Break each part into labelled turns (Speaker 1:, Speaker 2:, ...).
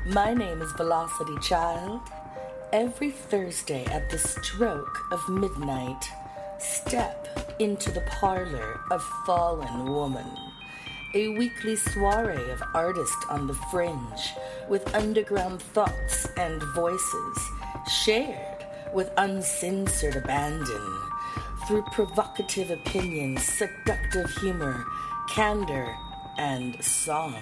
Speaker 1: My name is Velocity Child. Every Thursday at the stroke of midnight, step into the parlor of Fallen Woman, a weekly soiree of artists on the fringe with underground thoughts and voices shared with uncensored abandon through provocative opinions, seductive humor, candor, and song.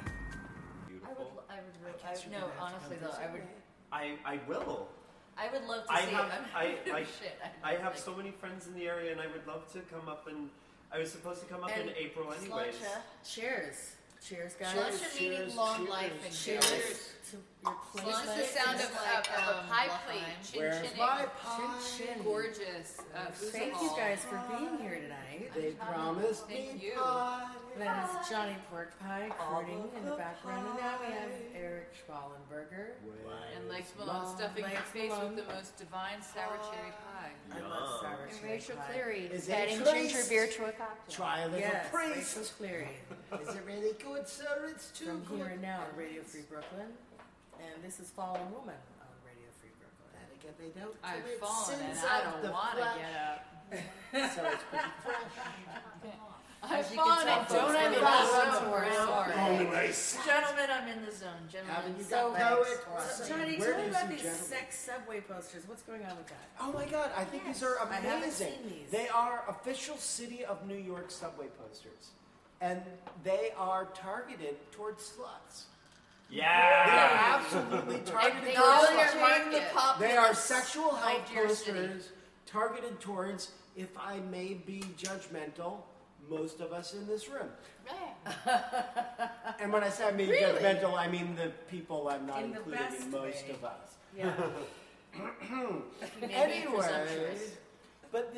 Speaker 2: No, honestly though,
Speaker 3: I will.
Speaker 2: I would love to see it.
Speaker 3: I have so many friends in the area, and I would love to come up and. I was supposed to come up in April anyways.
Speaker 1: Cheers. Cheers, guys.
Speaker 2: Slush meaning long life and cheers.
Speaker 1: To your
Speaker 4: Slush is the sound of a pie plate. Chin-chinning.
Speaker 5: My pie?
Speaker 1: Chin-chin.
Speaker 4: Gorgeous.
Speaker 1: Thank you guys for being here tonight.
Speaker 5: They promised me
Speaker 4: Thank you.
Speaker 5: pie.
Speaker 1: That is Johnny Pork Pie recording in the background. And now we have Eric Schwallenberger.
Speaker 4: And Legs Malone stuffing her face with the most divine sour cherry pie.
Speaker 1: I love sour
Speaker 2: And
Speaker 1: cherry
Speaker 2: Rachel
Speaker 1: pie.
Speaker 2: Cleary
Speaker 5: Is it
Speaker 2: adding
Speaker 5: Trace?
Speaker 2: ginger beer to a cocktail.
Speaker 5: Try a little
Speaker 1: Yes,
Speaker 5: priest.
Speaker 1: Rachel Cleary.
Speaker 5: Is it really good, sir? It's too
Speaker 1: From
Speaker 5: good.
Speaker 1: Here and Now on Radio Free Brooklyn. And this is Fallen Woman on Radio Free Brooklyn.
Speaker 5: Then again, they don't
Speaker 4: I've
Speaker 5: commit
Speaker 4: fallen and
Speaker 5: sins
Speaker 4: I
Speaker 5: of
Speaker 4: don't
Speaker 5: the
Speaker 4: want to
Speaker 5: flesh.
Speaker 4: get up.
Speaker 5: So it's pretty fresh.
Speaker 4: I've
Speaker 1: you can
Speaker 4: fallen
Speaker 1: tell,
Speaker 4: and
Speaker 1: folks,
Speaker 4: don't
Speaker 1: I'm
Speaker 4: I'm
Speaker 1: in
Speaker 4: in
Speaker 1: the
Speaker 4: the
Speaker 1: zone
Speaker 4: zone.
Speaker 1: for it.
Speaker 5: Always.
Speaker 2: Gentlemen, I'm in the zone. Gentlemen.
Speaker 5: Haven't you
Speaker 1: So,
Speaker 5: got poet?
Speaker 1: Johnny,
Speaker 5: Where
Speaker 1: tell
Speaker 5: do
Speaker 1: me
Speaker 5: you
Speaker 1: about
Speaker 5: see
Speaker 1: these
Speaker 5: gentlemen?
Speaker 1: sex subway posters. What's going on with that?
Speaker 5: Oh my God! I think these are
Speaker 1: I haven't
Speaker 5: amazing.
Speaker 1: seen these.
Speaker 5: They are official City of New York subway posters, and they are targeted towards sluts. They
Speaker 3: Yeah.
Speaker 5: are absolutely targeted
Speaker 2: They
Speaker 5: towards
Speaker 2: are
Speaker 5: sluts.
Speaker 2: marketing the populace.
Speaker 5: They are sexual
Speaker 2: my
Speaker 5: health
Speaker 2: dear
Speaker 5: posters targeted towards, if I may be judgmental, most of us in this room. And when I say I mean judgmental, I mean the people I'm not
Speaker 1: In the
Speaker 5: including
Speaker 1: best
Speaker 5: in most
Speaker 1: way.
Speaker 5: of us.
Speaker 1: Yeah.
Speaker 5: Anyway,
Speaker 2: presumptuous.
Speaker 5: but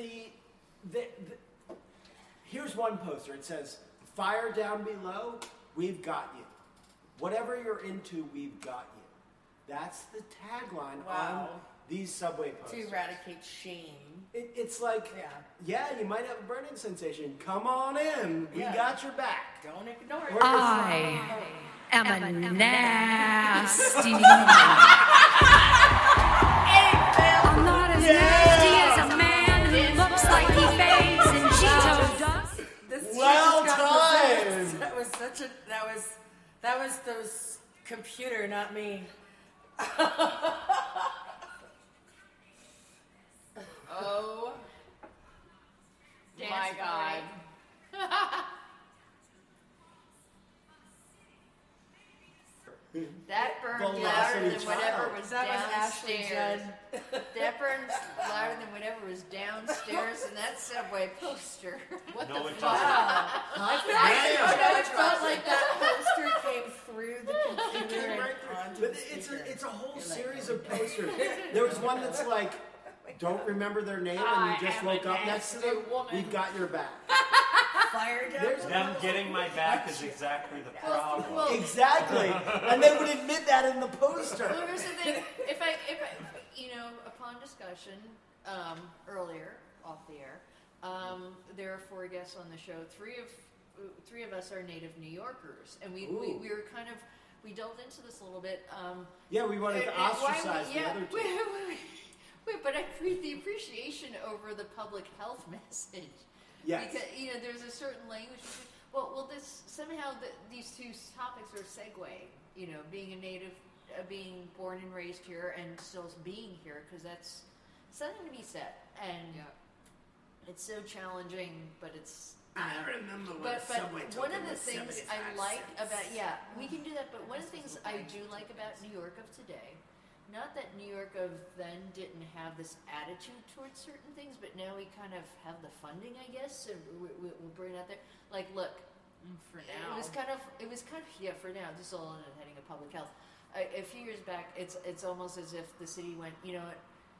Speaker 5: here's one poster. It says, "Fire down below, we've got you. Whatever you're into, we've got you." That's the tagline on
Speaker 1: Wow.
Speaker 5: these subway
Speaker 1: To
Speaker 5: posters.
Speaker 1: eradicate shame.
Speaker 5: It's like, yeah, you might have a burning sensation. Come on in. We
Speaker 1: Yeah.
Speaker 5: got your back.
Speaker 1: Don't ignore it.
Speaker 5: We're-
Speaker 6: I am a nasty woman. I'm not as nasty as a man who looks like he bathes in Cheeto dust.
Speaker 1: This
Speaker 5: Well
Speaker 1: just got
Speaker 5: timed.
Speaker 1: possessed. That was those computer, not me.
Speaker 4: Oh
Speaker 2: Dance
Speaker 4: my
Speaker 2: party.
Speaker 4: God.
Speaker 2: That burned
Speaker 5: Velocity
Speaker 2: louder than
Speaker 5: child.
Speaker 2: whatever was
Speaker 1: That was Ashley
Speaker 2: downstairs.
Speaker 1: Judd.
Speaker 2: That burned louder than whatever was downstairs in that subway poster. What
Speaker 3: No,
Speaker 2: the
Speaker 3: it
Speaker 2: fuck?
Speaker 5: Hot
Speaker 1: I
Speaker 5: damn.
Speaker 1: know it felt like that poster came through the computer
Speaker 5: Came right
Speaker 1: and
Speaker 5: through.
Speaker 1: onto
Speaker 5: But
Speaker 1: the
Speaker 5: it's
Speaker 1: speaker.
Speaker 5: a whole series of posters. There was one that's like, don't remember their name and you just woke up next to them. We've got your back.
Speaker 1: Fire down.
Speaker 5: There's
Speaker 3: Them getting my back is exactly the problem.
Speaker 2: Well,
Speaker 5: Exactly. And they would admit that in the poster.
Speaker 2: well, here's the thing. If I, upon discussion earlier off the air, there are 4 guests on the show. Three of us are native New Yorkers, and we were kind of we delved into this a little bit.
Speaker 5: Yeah, we wanted to
Speaker 2: and why
Speaker 5: ostracize the other two.
Speaker 2: Wait, but I read the appreciation over the public health message.
Speaker 5: Yes.
Speaker 2: Because there's a certain language. Well, this somehow these two topics are segue. Being a native, being born and raised here, and still being here, because that's something to be said. And it's so challenging, but it's.
Speaker 5: I remember when
Speaker 2: But
Speaker 5: Subway
Speaker 2: one
Speaker 5: token
Speaker 2: of the
Speaker 5: was
Speaker 2: things
Speaker 5: 75
Speaker 2: I like
Speaker 5: cents.
Speaker 2: about we can do that. But one of the things I do like about New York of today, not that New York of then didn't have this attitude towards certain things, but now we kind of have the funding, I guess. So we'll bring it out there. Like, look,
Speaker 4: For now.
Speaker 2: it was kind of for now. This is all in the heading of public health. A few years back, it's almost as if the city went, you know what,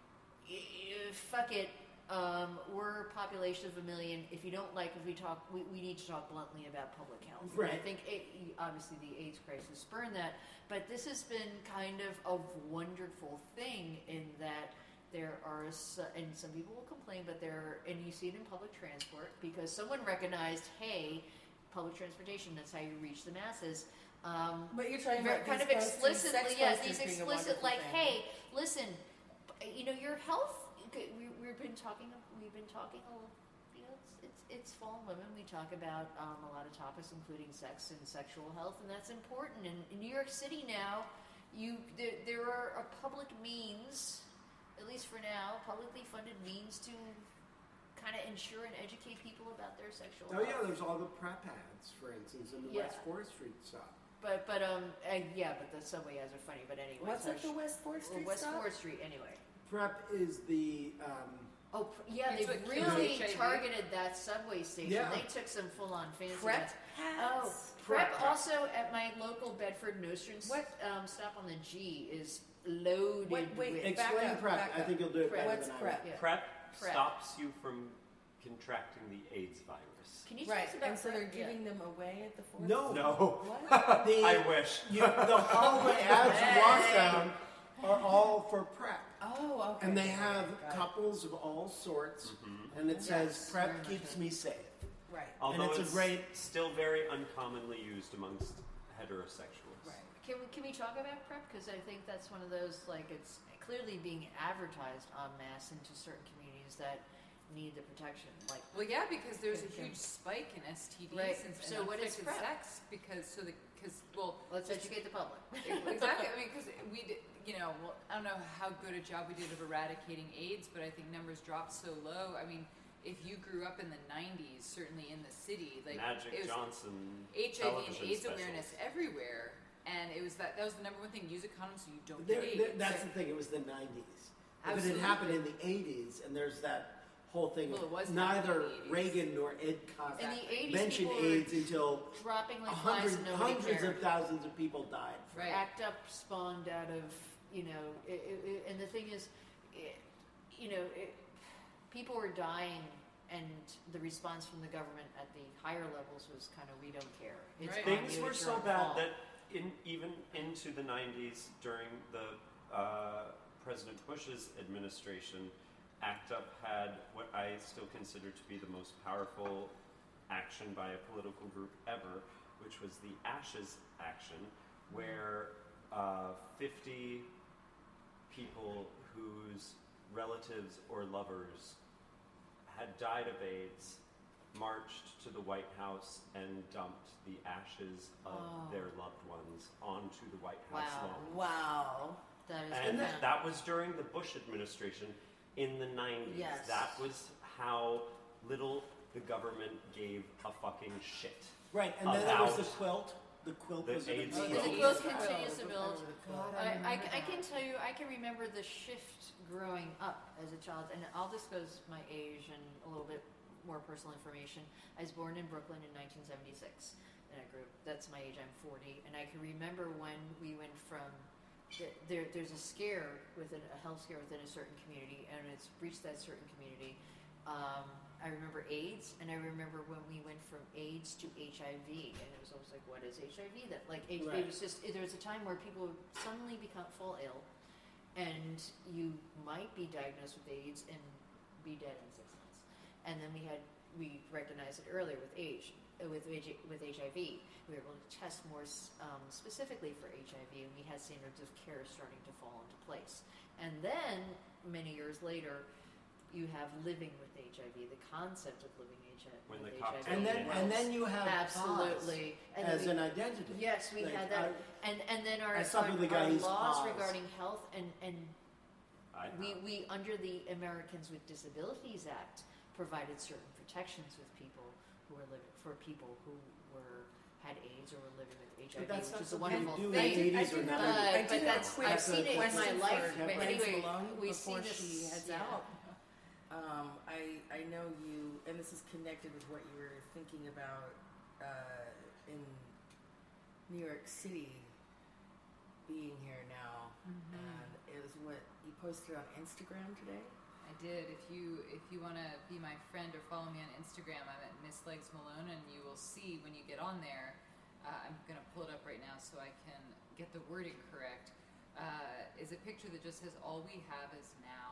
Speaker 2: fuck it. We're a population of 1 million. If you don't like, if we talk, we need to talk bluntly about public health.
Speaker 5: Right.
Speaker 2: And I think obviously the AIDS crisis spurned that, but this has been kind of a wonderful thing in that there are, and some people will complain, but and you see it in public transport because someone recognized, hey, public transportation, that's how you reach the masses.
Speaker 1: But you're talking
Speaker 2: very,
Speaker 1: about
Speaker 2: kind of
Speaker 1: these posters,
Speaker 2: explicitly,
Speaker 1: sex
Speaker 2: yeah,
Speaker 1: posters
Speaker 2: these
Speaker 1: being a
Speaker 2: explicit,
Speaker 1: wonderful
Speaker 2: like,
Speaker 1: thing.
Speaker 2: hey, listen, your health. We've been talking a little. It's Fallen Women. We talk about a lot of topics, including sex and sexual health, and that's important. And in New York City now, there are a public means, at least for now, publicly funded means to kind of ensure and educate people about their sexual health.
Speaker 5: Yeah, there's all the PrEP ads, for instance, in the West 4th Street stop.
Speaker 2: But the subway ads are funny. But anyway,
Speaker 1: What's at the West 4th Street
Speaker 2: West
Speaker 1: stop?
Speaker 2: 4th Street, anyway.
Speaker 5: PrEP is the
Speaker 2: They
Speaker 4: It's what
Speaker 2: really
Speaker 4: kills HIV.
Speaker 2: targeted that subway station.
Speaker 5: Yeah.
Speaker 2: They took some full-on fancy
Speaker 1: PrEP
Speaker 2: ads.
Speaker 1: hats.
Speaker 2: PrEP
Speaker 5: PrEP.
Speaker 2: also at my local Bedford Nostrand stop on the G is loaded
Speaker 1: Wait,
Speaker 2: with
Speaker 5: explain
Speaker 1: up,
Speaker 5: PrEP.
Speaker 1: back
Speaker 5: I
Speaker 1: up.
Speaker 5: think you'll do it
Speaker 2: PrEP.
Speaker 5: better
Speaker 1: What's
Speaker 5: than I
Speaker 1: PrEP?
Speaker 5: will.
Speaker 2: Yeah.
Speaker 3: PrEP
Speaker 2: PrEP.
Speaker 3: stops you from contracting the AIDS virus.
Speaker 2: Can you tell
Speaker 1: Right,
Speaker 2: us about
Speaker 1: and so they're
Speaker 2: PrEP? Yeah.
Speaker 1: giving them away at the 4th?
Speaker 5: No.
Speaker 3: No,
Speaker 1: What?
Speaker 3: I wish.
Speaker 5: All the ads you walk down are all for PrEP.
Speaker 1: Oh, okay.
Speaker 5: And they have
Speaker 1: Got it.
Speaker 5: couples of all sorts,
Speaker 3: Mm-hmm.
Speaker 5: and it says
Speaker 1: Yes,
Speaker 5: PrEP
Speaker 1: very much
Speaker 5: keeps
Speaker 1: so.
Speaker 5: me safe.
Speaker 1: Right.
Speaker 3: Although
Speaker 5: it's a
Speaker 3: it's
Speaker 5: great-
Speaker 3: still very uncommonly used amongst heterosexuals.
Speaker 1: Right.
Speaker 2: Can we talk about PrEP? Because I think that's one of those, like, it's clearly being advertised en masse into certain communities that need the protection. Like,
Speaker 4: Well, yeah, because there's a
Speaker 2: Okay.
Speaker 4: huge spike in STDs
Speaker 2: Right.
Speaker 4: and
Speaker 2: So what is
Speaker 4: unprotected
Speaker 2: PrEP?
Speaker 4: sex
Speaker 2: let's educate the public.
Speaker 4: Exactly. I mean, because we did, I don't know how good a job we did of eradicating AIDS, but I think numbers dropped so low. I mean, if you grew up in the 90s, certainly in the city, like
Speaker 3: Magic
Speaker 4: it was
Speaker 3: Johnson
Speaker 4: HIV and
Speaker 3: television
Speaker 4: AIDS
Speaker 3: specials.
Speaker 4: awareness everywhere, and it was that was the number one thing: use a condom so you don't
Speaker 5: There-
Speaker 4: get
Speaker 5: there-
Speaker 4: AIDS.
Speaker 5: that's the thing. It was the 90s. If it
Speaker 4: Absolutely.
Speaker 5: had happened in the 80s, and there's that whole thing,
Speaker 4: Well, it was
Speaker 5: neither
Speaker 4: happening in the 80s.
Speaker 5: Reagan nor Ed Koch
Speaker 2: In the 80s,
Speaker 5: mentioned
Speaker 2: people were
Speaker 5: AIDS until
Speaker 2: dropping like flies and nobody
Speaker 5: hundreds
Speaker 2: cared.
Speaker 5: of thousands of people died.
Speaker 4: Right.
Speaker 2: ACT UP spawned out of, and the thing is, people were dying, and the response from the government at the higher levels was kind of, we don't care. It's
Speaker 4: Right.
Speaker 2: on
Speaker 3: Things
Speaker 2: you,
Speaker 3: were
Speaker 2: it's
Speaker 3: so
Speaker 2: your own
Speaker 3: bad
Speaker 2: fault.
Speaker 3: that even into the 90s, during the President Bush's administration, ACT UP had what I still consider to be the most powerful action by a political group ever, which was the Ashes Action, where 50 people whose relatives or lovers had died of AIDS marched to the White House and dumped the ashes of their loved ones onto the White House
Speaker 2: Wow.
Speaker 3: lawn.
Speaker 1: Wow.
Speaker 2: That is
Speaker 3: And
Speaker 2: profound.
Speaker 3: that was during the Bush administration in the 90s.
Speaker 1: Yes.
Speaker 3: That was how little the government gave a fucking shit.
Speaker 5: Right, and then there was the
Speaker 3: About
Speaker 5: quilt. The quilt
Speaker 3: the
Speaker 5: was
Speaker 3: AIDS
Speaker 5: an
Speaker 3: quilt.
Speaker 2: The
Speaker 3: Oh,
Speaker 2: quilt
Speaker 5: AIDS
Speaker 2: continues to
Speaker 1: Oh,
Speaker 2: build.
Speaker 1: the quilt.
Speaker 2: I can tell you, I can remember the shift growing up as a child, and I'll disclose my age and a little bit more personal information. I was born in Brooklyn in 1976, and that's my age, I'm 40, and I can remember when we went from, there's a scare a health scare within a certain community, and it's reached that certain community. I remember AIDS, and I remember when we went from AIDS to HIV, and it was always like, what is HIV? That like HIV
Speaker 5: Right.
Speaker 2: was just, there was a time where people would suddenly fall ill, and you might be diagnosed with AIDS and be dead in 6 months. And then we recognized it earlier with HIV. We were able to test more specifically for HIV, and we had standards of care starting to fall into place. And then many years later, you have living with HIV, the concept of living
Speaker 3: When
Speaker 2: with
Speaker 3: the
Speaker 2: HIV.
Speaker 3: cocktail
Speaker 5: and then you have
Speaker 2: absolutely
Speaker 5: Paz
Speaker 2: and
Speaker 5: as
Speaker 2: then
Speaker 5: an identity.
Speaker 2: yes, we
Speaker 5: Like,
Speaker 2: had that, and then our
Speaker 5: I slept with a guy
Speaker 2: our
Speaker 5: who's
Speaker 2: laws
Speaker 5: Paz.
Speaker 2: regarding health and
Speaker 3: I
Speaker 2: we under the Americans with Disabilities Act provided certain protections with people who had AIDS or were living with HIV,
Speaker 5: But that's
Speaker 2: which is a
Speaker 5: something you
Speaker 2: wonderful
Speaker 5: do in
Speaker 2: thing.
Speaker 5: the 80s or 90s.
Speaker 2: But that's
Speaker 1: quick
Speaker 2: I've seen it in my
Speaker 1: question
Speaker 2: life.
Speaker 1: for
Speaker 2: But
Speaker 1: Bryce
Speaker 2: anyway,
Speaker 1: Malone
Speaker 2: we
Speaker 1: before
Speaker 2: see this.
Speaker 1: she heads
Speaker 2: yeah.
Speaker 1: out. I know you, and this is connected with what you were thinking about in New York City being here now, and it was what you posted on Instagram today.
Speaker 4: I did. If you want to be my friend or follow me on Instagram, I'm at Miss Legs Malone, and you will see when you get on there. I'm gonna pull it up right now so I can get the wording correct. Is a picture that just says "All we have is now,"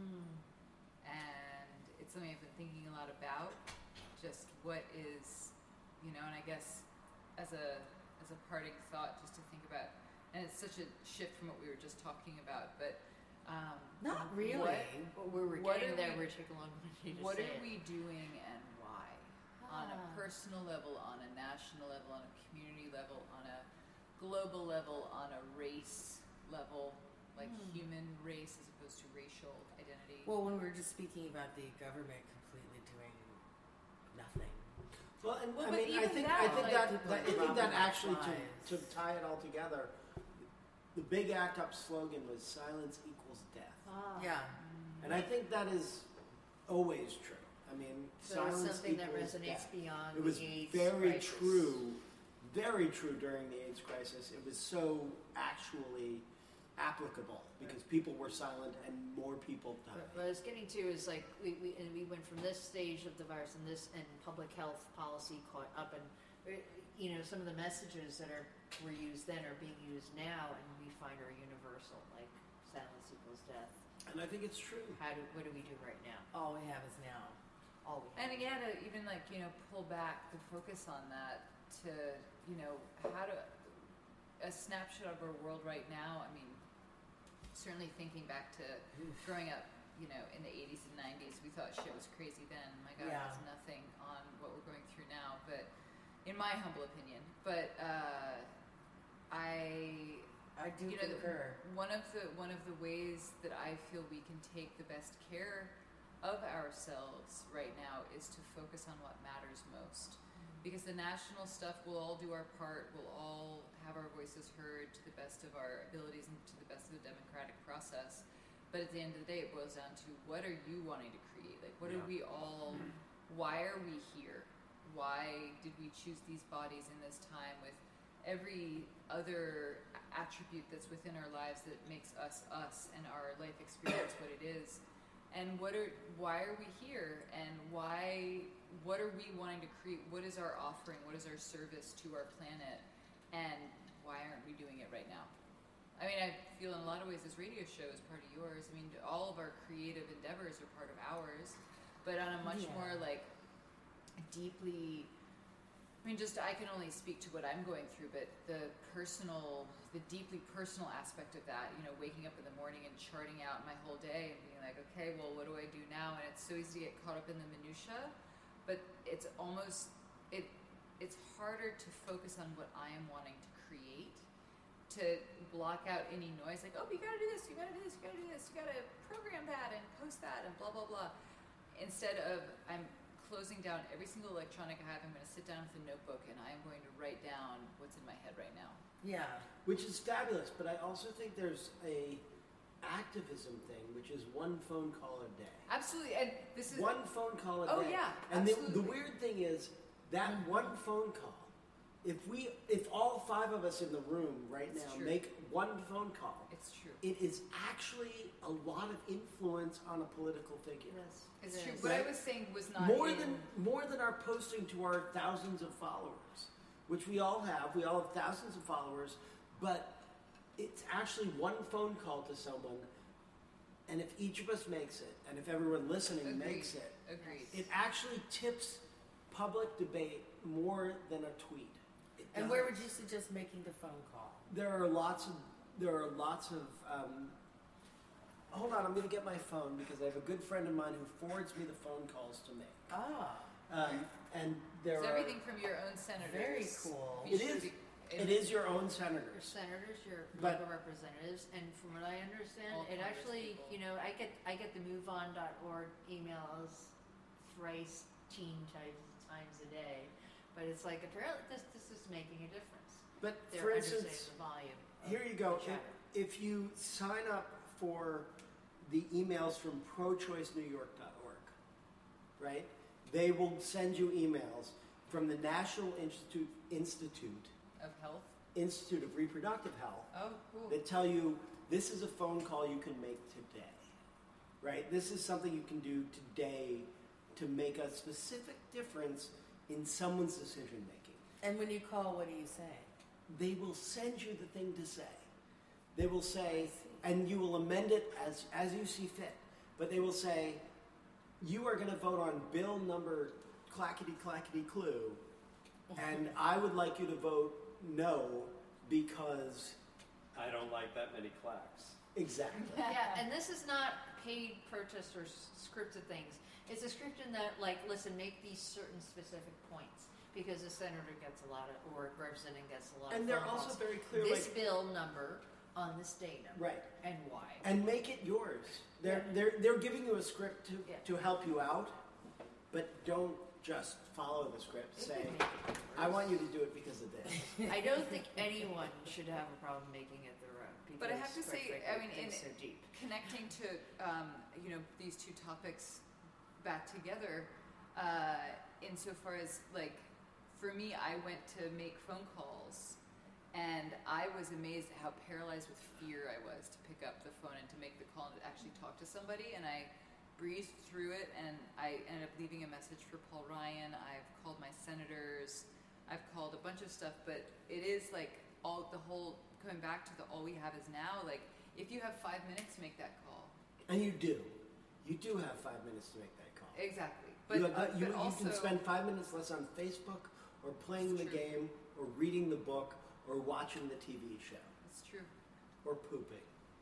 Speaker 4: and it's something I've been thinking a lot about. Just what is, and I guess as a as a parting thought, just to think about, and it's such a shift from what we were just talking about, but
Speaker 1: Not really.
Speaker 2: We're
Speaker 4: What
Speaker 2: getting
Speaker 4: are
Speaker 2: there.
Speaker 4: we-
Speaker 2: We're taking a long minute to
Speaker 4: what
Speaker 2: say
Speaker 4: are
Speaker 2: it.
Speaker 4: we doing and why? On a
Speaker 2: Ah.
Speaker 4: personal level, on a national level, on a community level, on a global level, on a race level, like human race as opposed to racial identity.
Speaker 1: Well, when we were just speaking about the government completely doing nothing.
Speaker 5: Well, and
Speaker 4: Well,
Speaker 5: I
Speaker 4: but
Speaker 5: mean, I
Speaker 4: even
Speaker 5: think
Speaker 4: that,
Speaker 5: I think
Speaker 4: like,
Speaker 5: that,
Speaker 1: people
Speaker 5: that I think
Speaker 1: robbing
Speaker 5: that
Speaker 1: like
Speaker 5: actually
Speaker 1: flies.
Speaker 5: to tie it all together, the Big Act Up slogan was "Silence equals death,"
Speaker 2: Ah.
Speaker 1: Yeah.
Speaker 5: and I think that is always true. I mean,
Speaker 2: So it's
Speaker 5: silence
Speaker 2: something that
Speaker 5: equals
Speaker 2: resonates
Speaker 5: death.
Speaker 2: beyond
Speaker 5: It was
Speaker 2: the AIDS
Speaker 5: very
Speaker 2: crisis.
Speaker 5: very true during the AIDS crisis. It was so actually applicable because people were silent and more people died.
Speaker 2: What I was getting to is like we went from this stage of the virus and this and public health policy caught up and some of the messages that were used then are being used now and we find are universal, like silence equals death.
Speaker 5: And I think it's true.
Speaker 2: What do we do right now?
Speaker 1: All we have is now.
Speaker 2: All we
Speaker 4: And
Speaker 2: have.
Speaker 4: again, even pull back the focus on that to, how to, a snapshot of our world right now. I mean, certainly thinking back to growing up, in the 80s and 90s, we thought shit was crazy then. My God,
Speaker 1: Yeah.
Speaker 4: it's nothing on what we're going through now. But in my humble opinion, but
Speaker 1: I do concur.
Speaker 4: one of the ways that I feel we can take the best care of ourselves right now is to focus on what matters most. Because the national stuff, we'll all do our part, we'll all have our voices heard to the best of our abilities and to the best of the democratic process. But at the end of the day, it boils down to what are you wanting to create? Like, what are we all, why are we here? Why did we choose these bodies in this time with every other attribute that's within our lives that makes us us and our life experience what it is? And why are we here? And what are we wanting to create? What is our offering? What is our service to our planet? And why aren't we doing it right now? I mean, I feel in a lot of ways this radio show is part of yours. I mean, all of our creative endeavors are part of ours, but on a much more deeply, I can only speak to what I'm going through, but the deeply personal aspect of that, waking up in the morning and charting out my whole day and being like, okay, well, what do I do now? And it's so easy to get caught up in the minutia, but it's almost, it's harder to focus on what I am wanting to create, to block out any noise, like, oh, you gotta do this, you gotta do this, you gotta do this, you gotta program that and post that and blah, blah, blah. Instead of, I'm closing down every single electronic I have, I'm gonna sit down with a notebook and I am going to write down what's in my head right now.
Speaker 1: Yeah.
Speaker 5: Which is fabulous, but I also think there's a activism thing, which is one phone call a day.
Speaker 4: Absolutely, and this is...
Speaker 5: One phone call a
Speaker 4: Oh,
Speaker 5: day.
Speaker 4: yeah,
Speaker 5: And
Speaker 4: absolutely.
Speaker 5: the weird thing is that one phone call, if all five of us in the room right
Speaker 4: It's
Speaker 5: now
Speaker 4: true.
Speaker 5: make one phone call,
Speaker 4: It's true.
Speaker 5: it is actually a lot of influence on a political figure.
Speaker 2: Yes,
Speaker 4: It's
Speaker 2: it
Speaker 4: true.
Speaker 2: is.
Speaker 4: What I
Speaker 5: Right?
Speaker 4: was saying was not
Speaker 5: More
Speaker 4: in...
Speaker 5: than our posting to our thousands of followers, which we all have. We all have thousands of followers, but it's actually one phone call to someone, and if each of us makes it, and if everyone listening
Speaker 4: Agreed.
Speaker 5: makes it,
Speaker 4: Agreed.
Speaker 5: it actually tips public debate more than a tweet. It
Speaker 1: And where
Speaker 5: does.
Speaker 1: would you suggest making the phone call?
Speaker 5: There are lots of hold on, I'm going to get my phone because I have a good friend of mine who forwards me the phone calls to make.
Speaker 1: Ah,
Speaker 5: And there
Speaker 4: It's
Speaker 5: are
Speaker 4: everything from your own senators.
Speaker 1: Very cool.
Speaker 4: Be
Speaker 5: It
Speaker 4: sure
Speaker 5: is.
Speaker 4: to-
Speaker 5: It is your own
Speaker 2: Your
Speaker 5: senators.
Speaker 2: senators, your
Speaker 5: But-
Speaker 2: local representatives, and from what I understand,
Speaker 4: All
Speaker 2: it actually,
Speaker 4: congresspeople.
Speaker 2: I get the MoveOn.org emails thrice times a day, but it's like apparently this is making a difference.
Speaker 5: But
Speaker 2: They're
Speaker 5: for
Speaker 2: understanding
Speaker 5: instance,
Speaker 2: the volume. of
Speaker 5: here you go.
Speaker 2: the chatter.
Speaker 5: If you sign up for the emails from prochoicenewyork.org, right? They will send you emails from the National Institute
Speaker 4: Of health.
Speaker 5: of Reproductive Health
Speaker 4: Oh, cool.
Speaker 5: that tell you this is a phone call you can make today, right? This is something you can do today to make a specific difference in someone's decision making.
Speaker 1: and when you call, what do you say?
Speaker 5: They will send you the thing to say. They will say, and you will amend it as you see fit. But they will say, you are going to vote on bill number clackety clue, and I would like you to vote know because
Speaker 3: I don't like that many clacks.
Speaker 5: exactly.
Speaker 2: Yeah, and this is not paid purchase or scripted things. It's a scripted that, like, listen, make these certain specific points because the senator gets a lot of, or representative gets a lot of
Speaker 5: And they're
Speaker 2: phone
Speaker 5: also
Speaker 2: calls.
Speaker 5: very clear,
Speaker 2: This
Speaker 5: like,
Speaker 2: bill number on this day number.
Speaker 5: right.
Speaker 2: And why.
Speaker 5: And make it yours. They're giving you a script to help you out, but don't just follow the script. Say, I want you to do it because of this.
Speaker 2: I don't think anyone should have a problem making it their own. Because,
Speaker 4: But I have to
Speaker 2: quite
Speaker 4: say,
Speaker 2: frankly,
Speaker 4: I mean,
Speaker 2: it's so deep.
Speaker 4: connecting to these two topics back together, insofar as, like, for me, I went to make phone calls, and I was amazed at how paralyzed with fear I was to pick up the phone and to make the call and to actually talk to somebody. And I breezed through it, and I ended up leaving a message for Paul Ryan. I've called my senators. I've called a bunch of stuff, but it is like coming back to the all we have is now. Like, if you have 5 minutes, make that call.
Speaker 5: And you do. You do have 5 minutes to make that call.
Speaker 4: Exactly. But,
Speaker 5: you
Speaker 4: also,
Speaker 5: can spend 5 minutes less on Facebook or playing the
Speaker 4: True.
Speaker 5: game or reading the book or watching the TV show
Speaker 4: It's true.
Speaker 5: or pooping.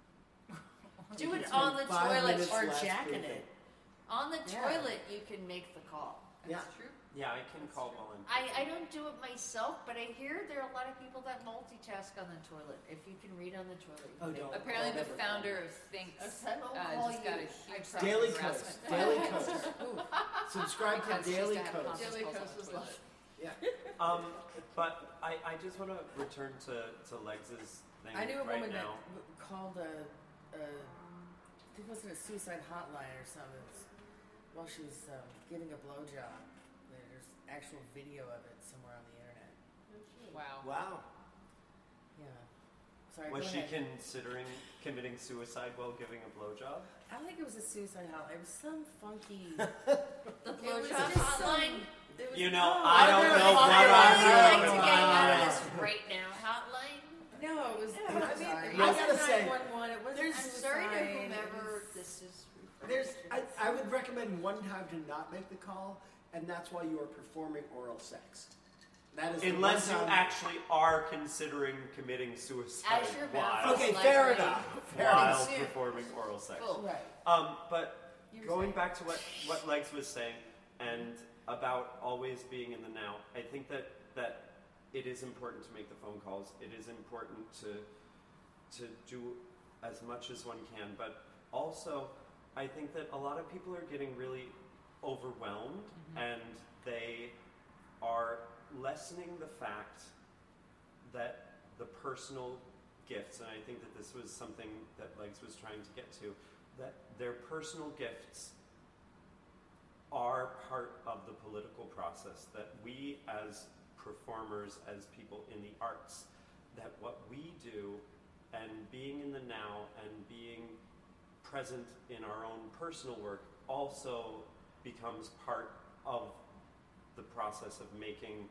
Speaker 2: Do
Speaker 5: You
Speaker 2: it
Speaker 5: can
Speaker 2: on the
Speaker 5: spend 5
Speaker 2: toilet
Speaker 5: minutes
Speaker 2: or
Speaker 5: less
Speaker 2: jacking
Speaker 5: pooping.
Speaker 2: it. On the
Speaker 1: Yeah.
Speaker 2: toilet, you can make the call.
Speaker 5: Yeah.
Speaker 4: That's true.
Speaker 3: Yeah, I can call while I'm.
Speaker 2: I don't do it myself, but I hear there are a lot of people that multitask on the toilet. If you can read on the toilet, you
Speaker 5: Oh,
Speaker 2: can make
Speaker 5: don't.
Speaker 2: the
Speaker 4: Apparently,
Speaker 5: I'll
Speaker 4: the
Speaker 5: never
Speaker 4: founder
Speaker 5: call.
Speaker 4: of Think
Speaker 2: I won't call
Speaker 4: just got a
Speaker 2: you.
Speaker 4: huge
Speaker 2: I tried.
Speaker 5: Daily
Speaker 4: harassment.
Speaker 5: Coast. Daily Coast. Subscribe to
Speaker 4: Because she used
Speaker 5: Daily
Speaker 4: to have
Speaker 5: Coast.
Speaker 4: conference
Speaker 2: Daily
Speaker 4: calls on
Speaker 2: Coast
Speaker 4: the
Speaker 2: was
Speaker 4: toilet.
Speaker 2: love.
Speaker 5: Yeah.
Speaker 3: But I just want to return to Legs's thing
Speaker 1: I knew a
Speaker 3: right
Speaker 1: woman
Speaker 3: now.
Speaker 1: that called I think it was a suicide hotline or something while she was giving a blowjob. There's actual video of it somewhere on the internet.
Speaker 4: Wow.
Speaker 5: Wow.
Speaker 1: Yeah. Sorry.
Speaker 3: Was
Speaker 1: go
Speaker 3: she
Speaker 1: ahead.
Speaker 3: considering committing suicide while giving a blowjob?
Speaker 1: I don't think it was a suicide hotline. It was some funky.
Speaker 2: The
Speaker 1: It was
Speaker 2: blowjob
Speaker 1: just
Speaker 2: hotline.
Speaker 1: It was,
Speaker 3: You know,
Speaker 1: no,
Speaker 3: I don't know what
Speaker 2: I
Speaker 3: I'm
Speaker 2: really like
Speaker 3: doing.
Speaker 2: to get out of this right now hotline.
Speaker 1: No, it was.
Speaker 5: I
Speaker 1: I'm
Speaker 5: mean,
Speaker 1: sorry.
Speaker 5: I gotta say,
Speaker 1: 911. It wasn't
Speaker 5: there's-
Speaker 2: I'm
Speaker 1: suicide.
Speaker 2: sorry to
Speaker 1: It
Speaker 2: whomever
Speaker 1: was-
Speaker 2: this is.
Speaker 5: I would recommend one time to not make the call, and that's while you are performing oral sex. That is the
Speaker 3: Unless you
Speaker 5: one time-
Speaker 3: actually are considering committing suicide
Speaker 2: As your
Speaker 3: while,
Speaker 2: mouth
Speaker 5: Okay,
Speaker 2: is
Speaker 5: fair
Speaker 2: likely
Speaker 5: enough.
Speaker 3: while
Speaker 2: Consume.
Speaker 3: performing oral sex.
Speaker 2: Full.
Speaker 1: Right.
Speaker 3: But
Speaker 2: You were
Speaker 3: going
Speaker 2: saying.
Speaker 3: back to what Legs was saying and about always being in the now, I think that it is important to make the phone calls. It is important to do as much as one can, but also I think that a lot of people are getting really overwhelmed and they are lessening the fact that the personal gifts, and I think that this was something that Legs was trying to get to, that their personal gifts are part of the political process, that we as performers, as people in the arts, that what we do and being in the now and being present in our own personal work also becomes part of the process of making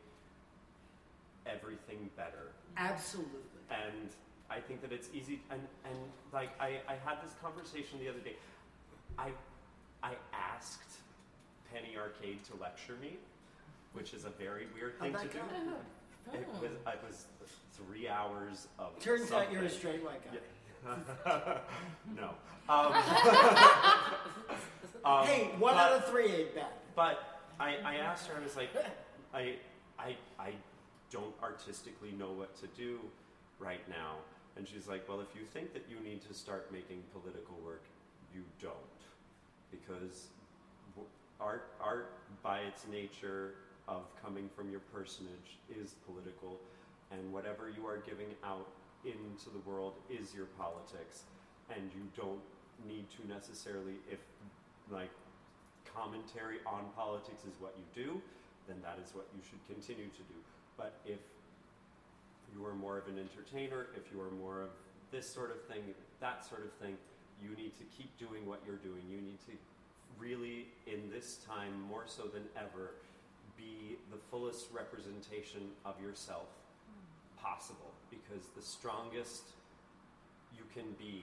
Speaker 3: everything better.
Speaker 5: Absolutely.
Speaker 3: And I think that it's easy, and like I had this conversation the other day. I asked Penny Arcade to lecture me, which is a very weird thing
Speaker 5: How'd
Speaker 3: to
Speaker 5: that
Speaker 3: do.
Speaker 5: go?
Speaker 3: It was 3 hours of
Speaker 5: Turns out you're a
Speaker 3: something.
Speaker 5: straight white guy.
Speaker 3: Yeah. No.
Speaker 5: Hey, one out of 3 ain't bad.
Speaker 3: But I asked her, I was like, I don't artistically know what to do right now. And she's like, well, if you think that you need to start making political work, you don't. Because art by its nature of coming from your personage is political, and whatever you are giving out into the world is your politics, and you don't need to necessarily, if like commentary on politics is what you do, then that is what you should continue to do. But if you are more of an entertainer, if you are more of this sort of thing, that sort of thing, you need to keep doing what you're doing. You need to really, in this time, more so than ever, be the fullest representation of yourself possible. Because the strongest you can be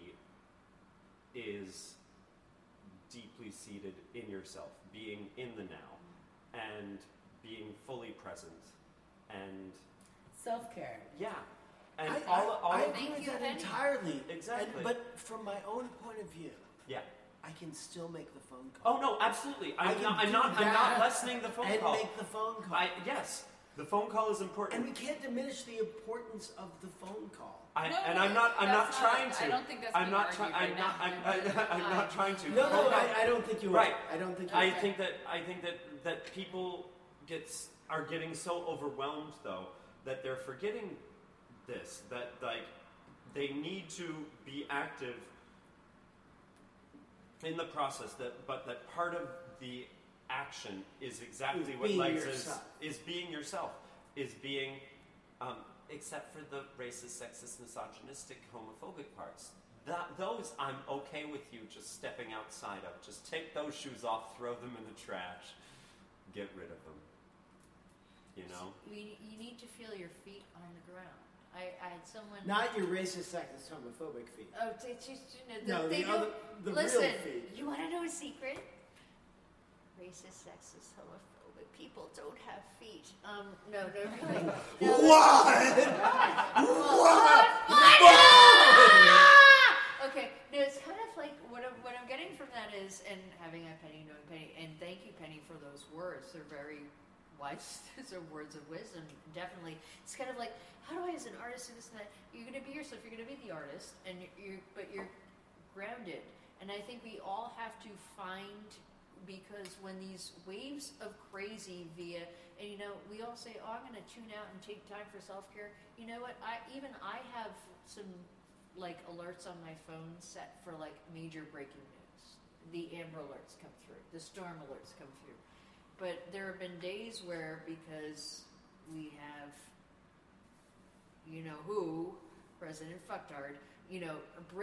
Speaker 3: is deeply seated in yourself, being in the now, and being fully present, and
Speaker 1: Self-care.
Speaker 3: Yeah. And
Speaker 5: I
Speaker 3: all
Speaker 5: agree
Speaker 2: Thank
Speaker 5: with
Speaker 2: you,
Speaker 5: that
Speaker 2: Penny.
Speaker 5: entirely.
Speaker 3: Exactly.
Speaker 5: But from my own point of view,
Speaker 3: yeah.
Speaker 5: I can still make the phone call.
Speaker 3: Oh no, absolutely.
Speaker 5: I
Speaker 3: I'm
Speaker 5: can
Speaker 3: not. I'm
Speaker 5: do
Speaker 3: not. I'm
Speaker 5: that
Speaker 3: not lessening the phone
Speaker 5: and
Speaker 3: call.
Speaker 5: make the phone call.
Speaker 3: Yes, the phone call is important.
Speaker 5: And we can't diminish the importance of the phone call.
Speaker 3: I'm
Speaker 4: that's
Speaker 3: not trying
Speaker 4: not-
Speaker 3: to.
Speaker 4: I don't think that's
Speaker 3: I'm
Speaker 4: being
Speaker 3: not
Speaker 4: argued
Speaker 3: trying.
Speaker 4: right now.
Speaker 3: I'm not trying to.
Speaker 5: No, I don't think you are.
Speaker 3: Right.
Speaker 5: I don't think you are.
Speaker 3: I think that people are getting so overwhelmed though that they're forgetting this, that like they need to be active in the process, but that part of the action is exactly
Speaker 5: Is
Speaker 3: what
Speaker 5: being
Speaker 3: Legs
Speaker 5: yourself.
Speaker 3: is being yourself, is being except for the racist, sexist, misogynistic, homophobic parts. Those I'm okay with you just stepping outside of. Just take those shoes off, throw them in the trash, get rid of them. You know?
Speaker 2: You need to feel your feet on the ground. I had someone.
Speaker 5: Not your racist, sexist, homophobic feet.
Speaker 2: Oh, it's just, you know,
Speaker 5: No,
Speaker 2: they
Speaker 5: the
Speaker 2: don't.
Speaker 5: other, the
Speaker 2: Listen,
Speaker 5: real feet.
Speaker 2: you want to know a secret? Racist, sexist, homophobic people don't have feet. No, really. No, Okay, no, it's kind of like what I'm getting from that is, and having a Penny, knowing Penny, and thank you, Penny, for those words. They're very wise. Those are words of wisdom, definitely. It's kind of like, how do I, as an artist, do this and that? You're going to be yourself. You're going to be the artist, and but you're grounded. And I think we all have to find, because when these waves of crazy via, and you know, we all say, oh, I'm going to tune out and take time for self-care. You know what? I have some like alerts on my phone set for like major breaking news. The Amber Alerts come through. The storm alerts come through. But there have been days where, because we have, you know who, President Fucktard, you know,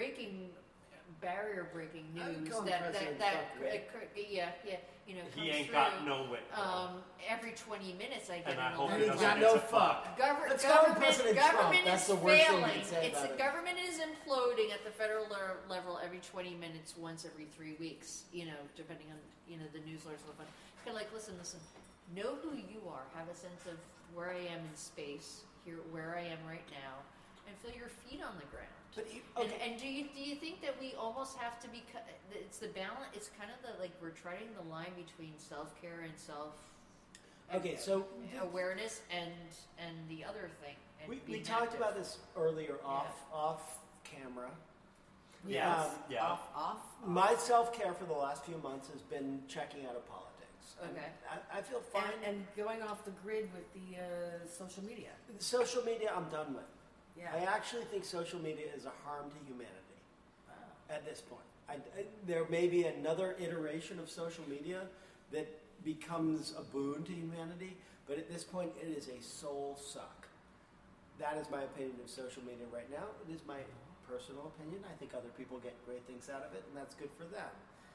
Speaker 2: barrier-breaking
Speaker 5: I would
Speaker 2: news
Speaker 5: call him
Speaker 2: that
Speaker 5: President
Speaker 2: yeah, you know,
Speaker 3: He
Speaker 2: comes
Speaker 3: ain't
Speaker 2: through.
Speaker 3: got no wit.
Speaker 2: Every 20 minutes I get
Speaker 3: And I
Speaker 2: an
Speaker 3: hope
Speaker 2: alert.
Speaker 5: And
Speaker 3: he
Speaker 5: he's
Speaker 3: doesn't
Speaker 5: got no
Speaker 3: get to
Speaker 5: fuck. Let's call him President Trump.
Speaker 2: Government
Speaker 5: That's
Speaker 2: is
Speaker 5: the worst thing
Speaker 2: failing.
Speaker 5: you can say
Speaker 2: It's
Speaker 5: about
Speaker 2: the
Speaker 5: it.
Speaker 2: government is imploding at the federal level every 20 minutes, once every 3 weeks. You know, depending on the news alerts. Kind of like, listen. Know who you are. Have a sense of where I am in space, here, where I am right now, and feel your feet on the ground.
Speaker 5: But
Speaker 2: And do you think that we almost have to be? It's the balance. It's kind of the like we're treading the line between self-care and
Speaker 5: Okay, so
Speaker 2: awareness and the other thing. And
Speaker 5: we
Speaker 2: being
Speaker 5: talked
Speaker 2: active.
Speaker 5: about this earlier off camera.
Speaker 3: Yes. Yeah.
Speaker 1: Off.
Speaker 5: My self-care for the last few months has been checking out of politics. And
Speaker 2: Okay.
Speaker 5: I feel fine.
Speaker 1: And going off the grid with the social media.
Speaker 5: Social media, I'm done with.
Speaker 1: Yeah.
Speaker 5: I actually think social media is a harm to humanity at this point. There may be another iteration of social media that becomes a boon to humanity, but at this point, it is a soul suck. That is my opinion of social media right now. It is my personal opinion. I think other people get great things out of it, and that's good for them.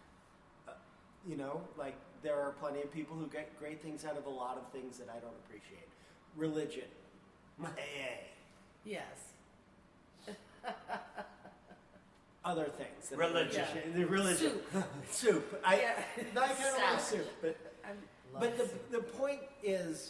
Speaker 5: Like there are plenty of people who get great things out of a lot of things that I don't appreciate. Religion, AA.
Speaker 1: Yes.
Speaker 5: Other things. That
Speaker 3: Religion.
Speaker 5: I appreciate. The religion. Soup. I kind of like
Speaker 2: Salad.
Speaker 5: soup, but the point is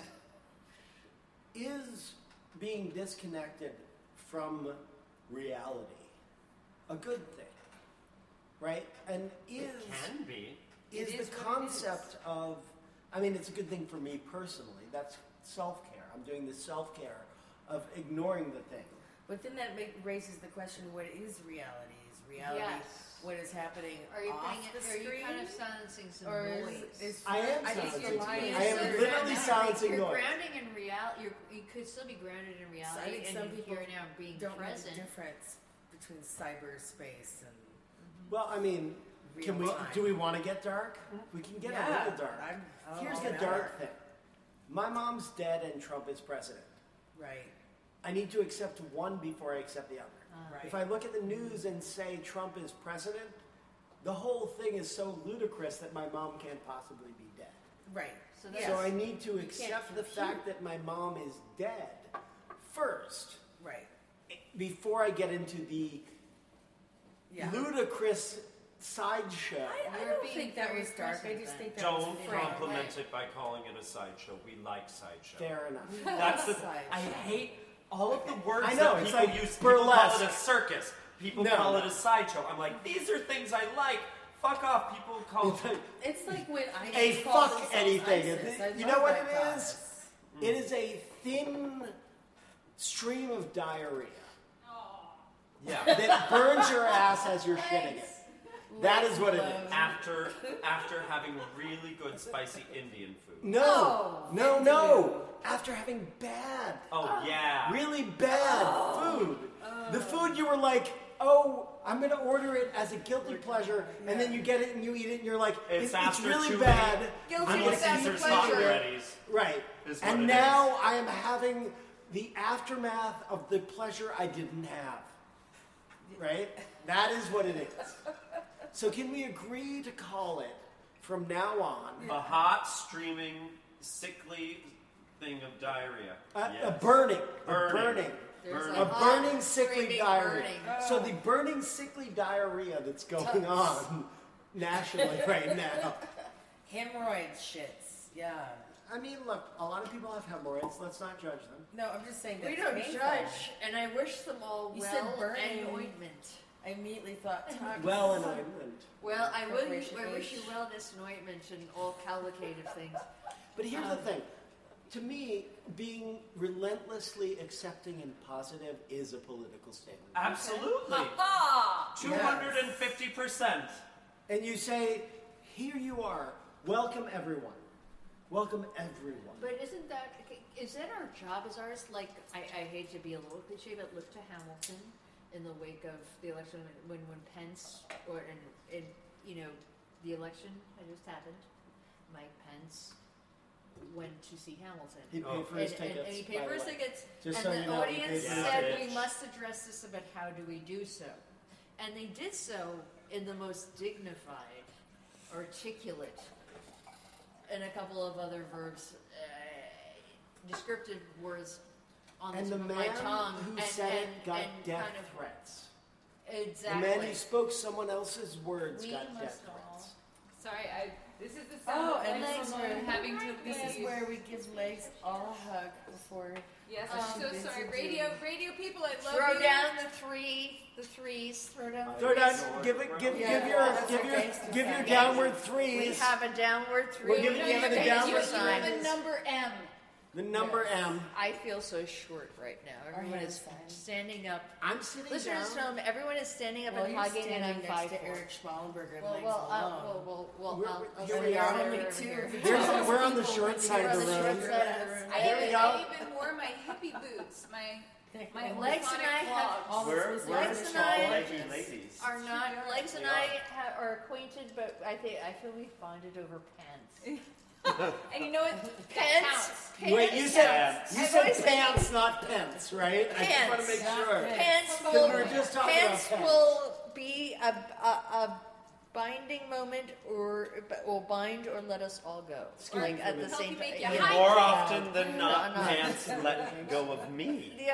Speaker 5: being disconnected from reality a good thing, right? And
Speaker 3: It can be.
Speaker 5: is
Speaker 1: It
Speaker 5: the
Speaker 1: is what it
Speaker 5: concept of, I mean, it's a good thing for me personally. That's self-care. I'm doing the self-care of ignoring the thing.
Speaker 1: But then that raises the question: what is reality? Is reality
Speaker 2: Yes.
Speaker 1: what is happening
Speaker 2: Are you
Speaker 1: off
Speaker 2: putting
Speaker 1: the
Speaker 2: it? Are
Speaker 1: screen?
Speaker 2: you kind of silencing some
Speaker 1: or
Speaker 2: noise?
Speaker 1: is
Speaker 5: I am
Speaker 1: I think
Speaker 5: silencing
Speaker 1: you're
Speaker 5: noise.
Speaker 1: lying.
Speaker 5: I am
Speaker 2: so
Speaker 5: literally
Speaker 2: grounded.
Speaker 5: silencing
Speaker 2: You're
Speaker 5: noise.
Speaker 2: grounding in reality. You could still be grounded in reality,
Speaker 1: I think
Speaker 2: and
Speaker 1: some
Speaker 2: in
Speaker 1: people
Speaker 2: here now being
Speaker 1: don't know
Speaker 2: present.
Speaker 1: the difference between cyberspace and
Speaker 5: Well, I mean,
Speaker 1: real time.
Speaker 5: do we want to get dark? We can get a little dark. Here's the dark thing. My mom's dead and Trump is president.
Speaker 1: Right.
Speaker 5: I need to accept one before I accept the other.
Speaker 1: Right.
Speaker 5: If I look at the news and say Trump is president, the whole thing is so ludicrous that my mom can't possibly be dead.
Speaker 1: Right.
Speaker 2: So
Speaker 1: Yes.
Speaker 5: So I need to
Speaker 2: can't
Speaker 5: accept the
Speaker 2: compute.
Speaker 5: fact that my mom is dead first
Speaker 1: Right.
Speaker 5: before I get into the
Speaker 1: Yeah.
Speaker 5: ludicrous sideshow.
Speaker 1: I
Speaker 2: You're
Speaker 1: don't
Speaker 2: being
Speaker 1: think that
Speaker 2: very
Speaker 1: was dark. I
Speaker 2: present
Speaker 1: just
Speaker 2: then.
Speaker 1: think that was
Speaker 3: Don't
Speaker 1: funny.
Speaker 3: compliment it by calling it a sideshow. We like sideshow.
Speaker 5: Fair enough.
Speaker 3: That's the.
Speaker 1: Sideshow.
Speaker 3: I hate all of the words
Speaker 5: I know,
Speaker 3: that
Speaker 5: it's
Speaker 3: people
Speaker 5: like
Speaker 3: use, people call
Speaker 5: burlesque.
Speaker 3: it a circus. People
Speaker 5: No.
Speaker 3: call it a sideshow. I'm like, these are things I like. Fuck off. People call
Speaker 5: It's like
Speaker 1: It's like when I
Speaker 5: a
Speaker 1: call
Speaker 5: fuck
Speaker 1: themselves
Speaker 5: anything.
Speaker 1: ISIS. I
Speaker 5: You
Speaker 1: love
Speaker 5: know what
Speaker 1: that
Speaker 5: it
Speaker 1: goddess.
Speaker 5: is? It is a thin stream of diarrhea
Speaker 3: yeah.
Speaker 5: that burns your ass as you're shitting it. That is what it is.
Speaker 3: after having really good spicy Indian food.
Speaker 5: No. After having bad,
Speaker 3: Oh yeah.
Speaker 5: really bad food. The food you were like, oh, I'm going to order it as a guilty pleasure, and then you get it and you eat it, and you're like,
Speaker 3: It's
Speaker 5: it's
Speaker 3: after
Speaker 5: really
Speaker 3: too
Speaker 5: bad.
Speaker 3: many
Speaker 2: Guilty
Speaker 5: I'm
Speaker 3: Little
Speaker 5: gonna
Speaker 2: without
Speaker 5: keep
Speaker 2: the
Speaker 3: Caesar's
Speaker 5: eating
Speaker 3: hot
Speaker 2: pleasure.
Speaker 5: it.
Speaker 3: Freddy's.
Speaker 5: Right.
Speaker 3: Is what
Speaker 5: And
Speaker 3: it
Speaker 5: now I am having the aftermath of the pleasure I didn't have. Right? That is what it is. So can we agree to call it, from now on,
Speaker 3: A hot, streaming, sickly thing of diarrhea.
Speaker 5: a
Speaker 3: Yes.
Speaker 5: burning,
Speaker 3: Burning.
Speaker 2: There's
Speaker 3: Burning.
Speaker 5: a
Speaker 2: hot,
Speaker 5: burning, sickly
Speaker 2: screaming
Speaker 5: diarrhea.
Speaker 2: burning.
Speaker 5: So the burning, sickly diarrhea that's going on nationally right now.
Speaker 1: Hemorrhoid shits. Yeah.
Speaker 5: I mean, look, a lot of people have hemorrhoids. Let's not judge them.
Speaker 1: No, I'm just saying that.
Speaker 2: We don't judge, and I wish them all
Speaker 1: You said
Speaker 2: well
Speaker 1: burning.
Speaker 2: and ointment.
Speaker 1: I immediately thought toxins.
Speaker 5: Well, an ointment.
Speaker 2: Well, I wish
Speaker 1: Preparation
Speaker 2: you wellness and ointment and all cavalcade of things.
Speaker 5: But here's the thing. To me, being relentlessly accepting and positive is a political statement.
Speaker 3: Absolutely.
Speaker 2: Ha!
Speaker 3: 250%.
Speaker 5: And you say, here you are. Welcome everyone. Welcome everyone.
Speaker 2: But isn't that our job as artists? Like, I hate to be a little cliche, but look to Hamilton in the wake of the election when Pence in the election had just happened. Mike Pence went to see Hamilton.
Speaker 5: He paid
Speaker 3: Oh.
Speaker 5: for his
Speaker 2: And
Speaker 5: tickets.
Speaker 2: he paid
Speaker 5: by
Speaker 2: for
Speaker 5: the
Speaker 2: his
Speaker 5: way.
Speaker 2: tickets,
Speaker 5: Just
Speaker 2: and
Speaker 5: so
Speaker 2: the
Speaker 5: you know, he
Speaker 2: audience
Speaker 5: paid for
Speaker 3: his
Speaker 2: said,
Speaker 3: tickets.
Speaker 2: "We must address this about how do we do so," and they did so in the most dignified, articulate, and a couple of other verbs, descriptive words on
Speaker 5: And
Speaker 2: the
Speaker 5: the
Speaker 2: tip of my
Speaker 5: man
Speaker 2: tongue,
Speaker 5: who
Speaker 2: and,
Speaker 5: said it
Speaker 2: and,
Speaker 5: got
Speaker 2: and
Speaker 5: death
Speaker 2: kind of
Speaker 5: threats.
Speaker 2: exactly.
Speaker 5: The man who spoke someone else's words
Speaker 2: We
Speaker 5: got
Speaker 2: must
Speaker 5: death
Speaker 2: all-
Speaker 5: threats.
Speaker 4: Sorry, this is the
Speaker 1: Oh,
Speaker 4: sound
Speaker 1: and
Speaker 4: of
Speaker 1: this is where
Speaker 4: having to
Speaker 1: This is
Speaker 4: leave.
Speaker 1: where we give legs all a hug before.
Speaker 4: Yes,
Speaker 1: Oh,
Speaker 4: I'm so
Speaker 1: busy
Speaker 4: sorry.
Speaker 1: doing-
Speaker 4: Radio people, I love
Speaker 2: Throw
Speaker 4: you.
Speaker 2: down the threes. Throw down.
Speaker 5: Throw down,
Speaker 3: Sword.
Speaker 5: give it, give,
Speaker 1: Yeah,
Speaker 5: give your,
Speaker 1: that's
Speaker 5: give
Speaker 1: a
Speaker 5: your,
Speaker 1: gangster
Speaker 5: give your
Speaker 1: sign.
Speaker 5: downward
Speaker 2: We
Speaker 5: threes.
Speaker 2: have a downward three.
Speaker 5: We're giving you the downward
Speaker 2: sign.
Speaker 5: sign.
Speaker 4: the number M.
Speaker 5: The number M.
Speaker 2: I feel so short right now. Everyone
Speaker 1: hand
Speaker 2: is
Speaker 1: sign.
Speaker 2: standing up.
Speaker 5: I'm sitting
Speaker 2: Listeners at
Speaker 5: down.
Speaker 2: home, everyone is standing up
Speaker 1: Well,
Speaker 2: and
Speaker 1: you're
Speaker 2: hugging, and I'm
Speaker 1: standing next
Speaker 2: 5'4".
Speaker 1: to Eric Schmallenberger and
Speaker 2: Well,
Speaker 1: legs
Speaker 2: well,
Speaker 1: alone.
Speaker 5: We're-
Speaker 2: I'll
Speaker 5: here
Speaker 2: sit
Speaker 5: we
Speaker 2: down
Speaker 5: are.
Speaker 2: over
Speaker 1: Me
Speaker 2: here.
Speaker 1: too.
Speaker 5: We're on the short side of the
Speaker 2: We're on
Speaker 5: room.
Speaker 2: the short side of the room.
Speaker 5: Here we go.
Speaker 4: I even wore my hippie boots. My
Speaker 2: Legs and I have
Speaker 3: We're
Speaker 2: Legs and
Speaker 3: tall,
Speaker 2: I
Speaker 3: leggy ladies.
Speaker 2: are not. Legs and
Speaker 3: We
Speaker 2: I are acquainted, but I feel we bonded over pants.
Speaker 4: And you know what?
Speaker 2: Pants.
Speaker 5: Wait, you said
Speaker 3: Pants.
Speaker 5: you
Speaker 2: I've
Speaker 5: said
Speaker 2: always been-
Speaker 5: pants, not pence, right? I just want to make
Speaker 2: Pants.
Speaker 5: sure.
Speaker 2: Pants
Speaker 5: Because
Speaker 2: will.
Speaker 5: we were just talking
Speaker 2: Pants
Speaker 5: about pants.
Speaker 2: will be a binding moment, or will bind or let us all go.
Speaker 5: Excuse
Speaker 2: Like
Speaker 5: me
Speaker 2: at
Speaker 5: for
Speaker 2: the
Speaker 5: a
Speaker 2: same
Speaker 4: minute.
Speaker 2: time.
Speaker 4: Help you make
Speaker 2: Yeah.
Speaker 4: your
Speaker 3: More
Speaker 4: Hi.
Speaker 3: often than not,
Speaker 2: No, no.
Speaker 3: pants let go of me.
Speaker 2: The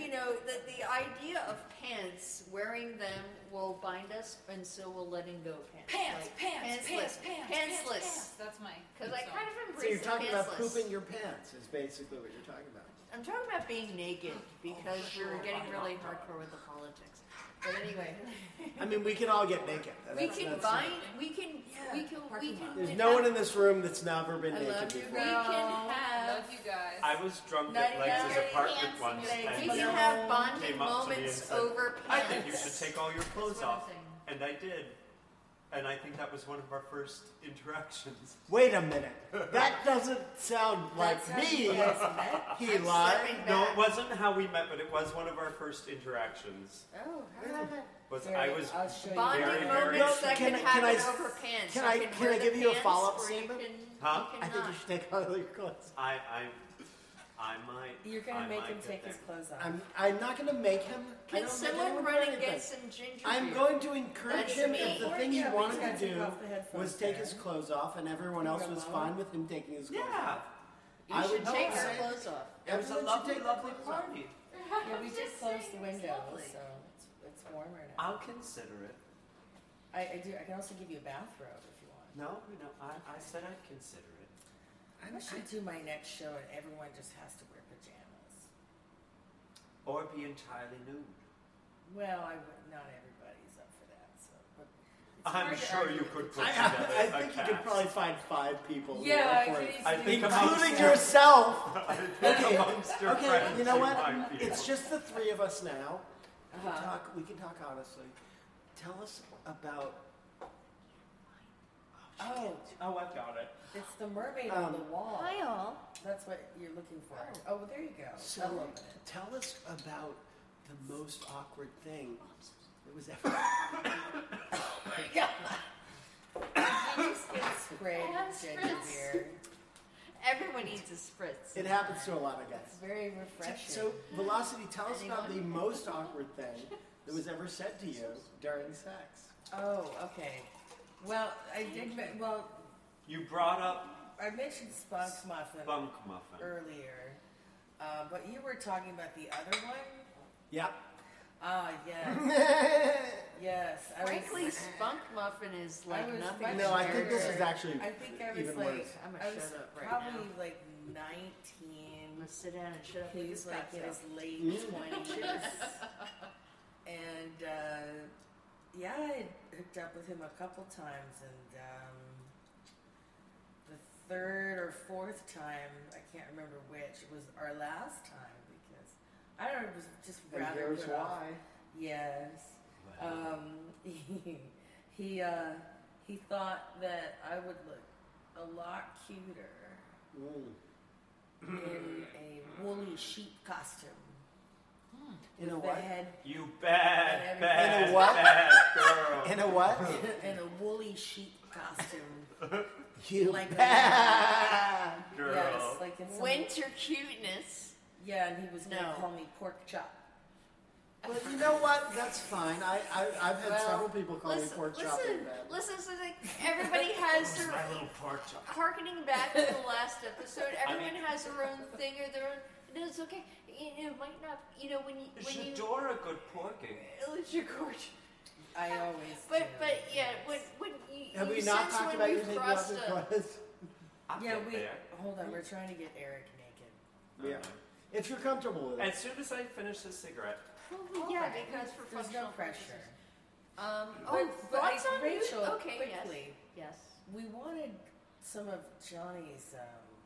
Speaker 2: idea of pants, wearing them will bind us, and so will letting go of pants.
Speaker 4: Pants,
Speaker 2: Like,
Speaker 4: pants,
Speaker 2: pantsless,
Speaker 4: pants,
Speaker 2: pantsless.
Speaker 4: That's my.
Speaker 2: Because I
Speaker 4: song.
Speaker 2: kind of
Speaker 5: So
Speaker 2: embrace
Speaker 5: you're
Speaker 2: the
Speaker 5: talking about
Speaker 2: pantsless.
Speaker 5: pooping your pants is basically what you're talking about.
Speaker 2: I'm talking about being naked because we're getting really hardcore with the politics. But anyway,
Speaker 5: I mean, we can all get naked.
Speaker 2: we
Speaker 5: That's-
Speaker 2: can
Speaker 5: that's-
Speaker 2: bind. We can.
Speaker 5: There's no one in this room that's never been
Speaker 1: I
Speaker 5: naked
Speaker 1: love you,
Speaker 5: before.
Speaker 2: We
Speaker 1: girl.
Speaker 2: can
Speaker 4: I
Speaker 2: have.
Speaker 4: love you guys.
Speaker 3: I was drunk
Speaker 2: Night,
Speaker 3: at Legs'
Speaker 2: night,
Speaker 3: apartment
Speaker 2: handsome
Speaker 3: once,
Speaker 2: lady.
Speaker 3: and
Speaker 2: We can
Speaker 3: he
Speaker 2: have bonding
Speaker 3: came up to me and
Speaker 2: moments
Speaker 3: said,
Speaker 2: over pants.
Speaker 3: I think you should take all your clothes
Speaker 2: That's what I'm
Speaker 3: off.
Speaker 2: saying.
Speaker 3: And I did. And I think that was one of our first interactions.
Speaker 5: Wait a minute. That doesn't sound like me. He
Speaker 2: I'm
Speaker 5: lied.
Speaker 2: stepping
Speaker 3: No,
Speaker 2: back.
Speaker 3: it wasn't how we met, but it was one of our first interactions.
Speaker 2: Oh, how about that?
Speaker 1: I'll show you.
Speaker 2: Bonding
Speaker 3: Very, very-
Speaker 2: moments that
Speaker 5: Can
Speaker 2: can,
Speaker 5: I-
Speaker 2: happen
Speaker 5: can I-
Speaker 2: over pants.
Speaker 5: can
Speaker 2: You
Speaker 5: I-
Speaker 2: can
Speaker 5: can
Speaker 2: wear
Speaker 5: I
Speaker 2: the
Speaker 5: give you a
Speaker 2: pants,
Speaker 5: follow-up
Speaker 2: or you
Speaker 5: statement?
Speaker 2: can-
Speaker 3: Huh?
Speaker 2: you
Speaker 5: I think
Speaker 2: cannot.
Speaker 5: you should take all your clothes.
Speaker 3: I might.
Speaker 1: You're
Speaker 3: I
Speaker 1: gonna make
Speaker 3: might
Speaker 1: him
Speaker 3: get
Speaker 1: take
Speaker 3: there.
Speaker 1: his clothes off.
Speaker 5: I'm not going to make him. I
Speaker 2: Can
Speaker 5: don't make
Speaker 2: someone
Speaker 5: anyone
Speaker 2: run
Speaker 5: do
Speaker 2: and
Speaker 5: anything.
Speaker 2: get some ginger
Speaker 5: I'm
Speaker 2: beer?
Speaker 5: going to encourage
Speaker 2: That's
Speaker 5: him
Speaker 2: me.
Speaker 5: if the thing
Speaker 1: Yeah,
Speaker 5: he
Speaker 1: but
Speaker 5: wanted
Speaker 1: you gotta
Speaker 5: to
Speaker 1: take
Speaker 5: do
Speaker 1: off the headphones
Speaker 5: was take
Speaker 1: there.
Speaker 5: his clothes off, and everyone else was fine with him taking his clothes
Speaker 3: Yeah.
Speaker 5: off.
Speaker 2: You
Speaker 5: I
Speaker 2: should
Speaker 5: would
Speaker 2: take
Speaker 5: not
Speaker 2: your
Speaker 5: say-
Speaker 2: clothes off.
Speaker 3: It was a
Speaker 5: Everyone should
Speaker 3: lovely,
Speaker 5: take
Speaker 3: lovely
Speaker 5: their clothes off.
Speaker 3: party.
Speaker 1: Yeah, we just closed the window,
Speaker 2: lovely.
Speaker 1: so it's warmer now.
Speaker 3: I'll consider it.
Speaker 1: I do. I can also give you a bathrobe if you want.
Speaker 3: No, I said I'd consider it.
Speaker 1: I should do my next show and everyone just has to wear pajamas.
Speaker 3: Or be entirely nude.
Speaker 1: Well, not everybody's up for that. So, but it's
Speaker 3: I'm
Speaker 1: hard to
Speaker 3: sure
Speaker 1: argue
Speaker 3: you
Speaker 1: with
Speaker 3: could
Speaker 1: the
Speaker 3: put
Speaker 5: I
Speaker 1: cast.
Speaker 3: together
Speaker 5: think
Speaker 3: a
Speaker 5: you could
Speaker 3: cast.
Speaker 5: probably find 5 people. who
Speaker 1: Yeah,
Speaker 5: are
Speaker 1: I
Speaker 5: for
Speaker 1: could
Speaker 5: it.
Speaker 3: I
Speaker 1: easily.
Speaker 3: think
Speaker 5: Including
Speaker 3: amongst
Speaker 5: yourself.
Speaker 3: I think
Speaker 5: Okay,
Speaker 3: amongst your
Speaker 5: okay,
Speaker 3: friends,
Speaker 5: you know what?
Speaker 3: might be
Speaker 5: It's
Speaker 3: able-
Speaker 5: just the 3 of us now.
Speaker 1: Uh-huh.
Speaker 5: We can talk honestly. Tell us about.
Speaker 1: Oh,
Speaker 5: I've got it.
Speaker 1: it's the mermaid on the wall.
Speaker 2: Hi, all.
Speaker 1: That's what you're looking for. Oh, well, there you go.
Speaker 5: So,
Speaker 1: I'll open it.
Speaker 5: tell us about the most awkward thing that was ever.
Speaker 1: You just get sprayed
Speaker 2: Have
Speaker 1: with ginger
Speaker 2: spritz.
Speaker 1: beer.
Speaker 2: Everyone needs a spritz.
Speaker 5: It happens to a lot of guys.
Speaker 1: It's very refreshing.
Speaker 5: So, Velocity, tell us about the
Speaker 2: Anyone?
Speaker 5: most awkward thing that was ever said to you during sex.
Speaker 1: Oh, okay. Well, I did. Well,
Speaker 3: You brought up
Speaker 1: I mentioned spunk muffin
Speaker 3: Bunk Muffin.
Speaker 1: earlier, but you were talking about the other one.
Speaker 5: Yeah.
Speaker 1: Ah, yes, yes.
Speaker 2: Frankly, spunk muffin is like
Speaker 1: I was
Speaker 2: nothing.
Speaker 1: much
Speaker 5: No, I think this
Speaker 1: younger.
Speaker 5: is actually
Speaker 1: I think I was
Speaker 5: even
Speaker 1: like,
Speaker 5: worse.
Speaker 2: I'm gonna
Speaker 1: I was
Speaker 2: shut up right
Speaker 1: probably
Speaker 2: now.
Speaker 1: like
Speaker 2: I'm
Speaker 1: 19.
Speaker 2: gonna sit down and shut up.
Speaker 1: He
Speaker 2: with
Speaker 1: was
Speaker 2: this
Speaker 1: like in
Speaker 2: cocktail.
Speaker 1: his late
Speaker 5: Mm.
Speaker 1: 20s. And yeah, I hooked up with him a couple times, and the 3rd or 4th time, I can't remember which, was our last time because I don't know, it was just
Speaker 5: And
Speaker 1: rather
Speaker 5: here's
Speaker 1: put off.
Speaker 5: why.
Speaker 1: Yes. He thought that I would look a lot cuter
Speaker 5: Mm.
Speaker 1: in a woolly sheep costume.
Speaker 5: In a
Speaker 1: The
Speaker 5: what?
Speaker 1: head
Speaker 3: You
Speaker 1: And
Speaker 3: bad,
Speaker 1: everything.
Speaker 3: bad,
Speaker 5: In a what?
Speaker 3: bad girl.
Speaker 5: In a what?
Speaker 1: in a woolly sheep costume.
Speaker 5: You
Speaker 1: Like a-
Speaker 5: bad.
Speaker 3: Girl.
Speaker 1: Yes, like in some,
Speaker 2: Winter cuteness.
Speaker 1: yeah, and he was gonna
Speaker 2: No.
Speaker 1: call me pork chop.
Speaker 5: Well, you know what? That's fine. I've had
Speaker 2: Well,
Speaker 5: several people call me
Speaker 2: Listen,
Speaker 5: pork chop in
Speaker 2: listen,
Speaker 5: bed.
Speaker 2: listen. So like everybody has their.
Speaker 3: My little pork chop.
Speaker 2: Harkening back to the last episode, everyone
Speaker 3: mean-
Speaker 2: has their own thing or their own. No, it's okay. It might not. You know when you
Speaker 3: J'adore a good porking.
Speaker 2: It's your gorge.
Speaker 1: I always
Speaker 2: But
Speaker 1: do.
Speaker 2: yeah, when you
Speaker 5: Have
Speaker 2: you
Speaker 5: we not
Speaker 2: sense
Speaker 5: talked
Speaker 2: when
Speaker 5: about
Speaker 2: we've
Speaker 5: your taking off
Speaker 2: crossed
Speaker 5: your
Speaker 2: a-
Speaker 5: clothes?
Speaker 3: I'll
Speaker 1: yeah,
Speaker 3: get
Speaker 1: we
Speaker 3: there.
Speaker 1: hold on. We're trying to get Eric naked.
Speaker 5: Yeah. If you're comfortable with it.
Speaker 3: As soon as I finish this cigarette,
Speaker 2: Well, yeah,
Speaker 1: Okay.
Speaker 2: because for
Speaker 1: There's
Speaker 2: functional
Speaker 1: no pressure.
Speaker 2: purposes.
Speaker 1: But
Speaker 2: Thoughts on
Speaker 1: Rachel,
Speaker 2: nude? Okay,
Speaker 1: quickly,
Speaker 2: yes.
Speaker 1: we wanted some of Johnny's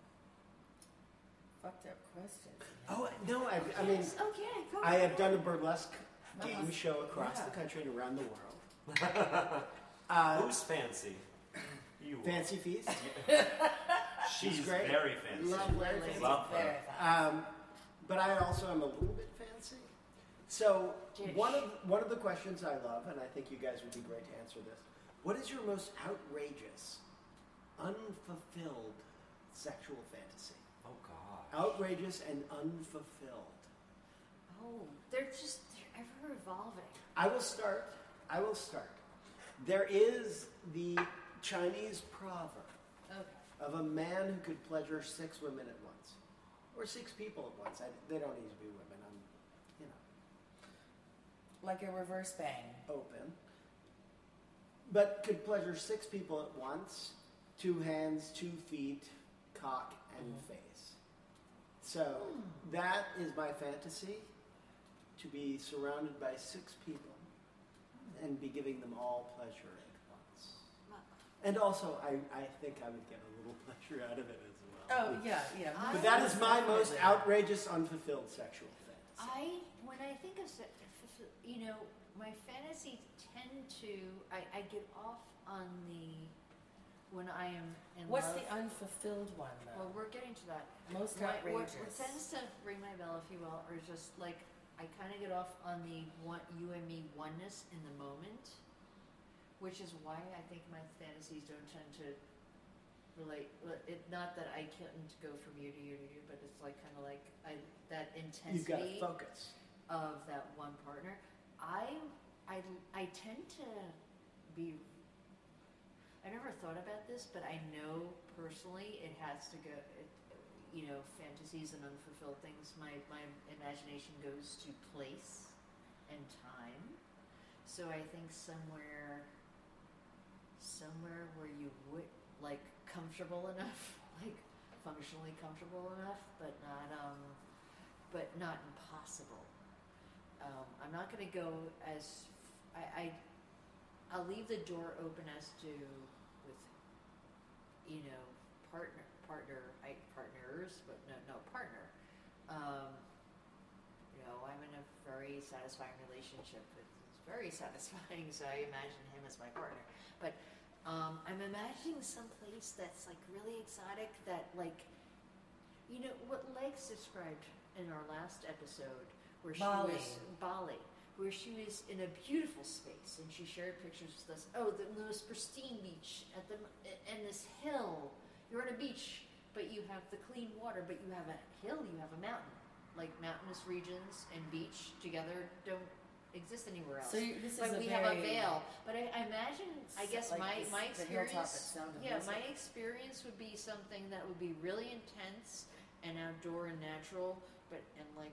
Speaker 1: fucked up questions.
Speaker 5: Oh no! I mean,
Speaker 2: Yes, okay, go
Speaker 5: I
Speaker 2: ahead.
Speaker 5: have done a burlesque game show across
Speaker 1: Yeah.
Speaker 5: the country and around the world.
Speaker 3: who's fancy? You. are.
Speaker 5: Fancy Feast.
Speaker 3: She's
Speaker 5: great.
Speaker 3: very fancy.
Speaker 2: Lovely
Speaker 1: Very
Speaker 2: lady.
Speaker 3: Love her.
Speaker 1: very fun.
Speaker 5: But I also am a little bit fancy. So
Speaker 2: Dish.
Speaker 5: one of the questions I love, and I think you guys would be great to answer this. What is your most outrageous, unfulfilled sexual fantasy?
Speaker 3: Oh God.
Speaker 5: Outrageous and unfulfilled.
Speaker 2: Oh, they're ever evolving.
Speaker 5: I will start. There is the Chinese proverb
Speaker 2: Okay.
Speaker 5: of a man who could pleasure 6 women at once, or 6 people at once. They don't need to be women. I'm,
Speaker 1: Like a reverse bang.
Speaker 5: open. But could pleasure 6 people at once, 2 hands, 2 feet, cock, and face. So that is my fantasy, to be surrounded by 6 people and be giving them all pleasure at once. And also, I think I would get a little pleasure out of it as well.
Speaker 1: Oh yeah, yeah.
Speaker 5: But that is my most outrageous, unfulfilled sexual fantasy.
Speaker 2: When I think of, my fantasies tend to, I get off on when I am in
Speaker 1: What's
Speaker 2: love.
Speaker 1: the unfulfilled one though?
Speaker 2: Well, we're getting to that.
Speaker 1: Most
Speaker 2: What
Speaker 1: outrageous.
Speaker 2: tends to ring my bell, if you will, are just like, I kind of get off on the you and me oneness in the moment, which is why I think my fantasies don't tend to relate. Not that I couldn't go from year to year to year, but it's like kind of like that
Speaker 5: You've got to
Speaker 2: intensity
Speaker 5: focus.
Speaker 2: of that one partner. I tend to be. I never thought about this, but I know personally it has to go. Fantasies and unfulfilled things. My imagination goes to place and time. So I think somewhere where you would like comfortable enough, like functionally comfortable enough, but not impossible. I'm not going to go as I'll leave the door open as to with partners, but no partner. I'm in a very satisfying relationship. It's very satisfying, so I imagine him as my partner. But I'm imagining some place that's like really exotic, that like, what Legs described in our last episode, where she was Bali, where she was in a beautiful space, and she shared pictures with us. Oh, the most pristine beach and this hill. You're on a beach, but you have the clean water, but you have a hill, you have a mountain. Like mountainous regions and beach together don't exist anywhere else.
Speaker 1: So this
Speaker 2: but
Speaker 1: is
Speaker 2: we have a veil. But I imagine, I guess
Speaker 1: like
Speaker 2: my experience, my
Speaker 1: music.
Speaker 2: experience would be something that would be really intense and outdoor and natural, but in like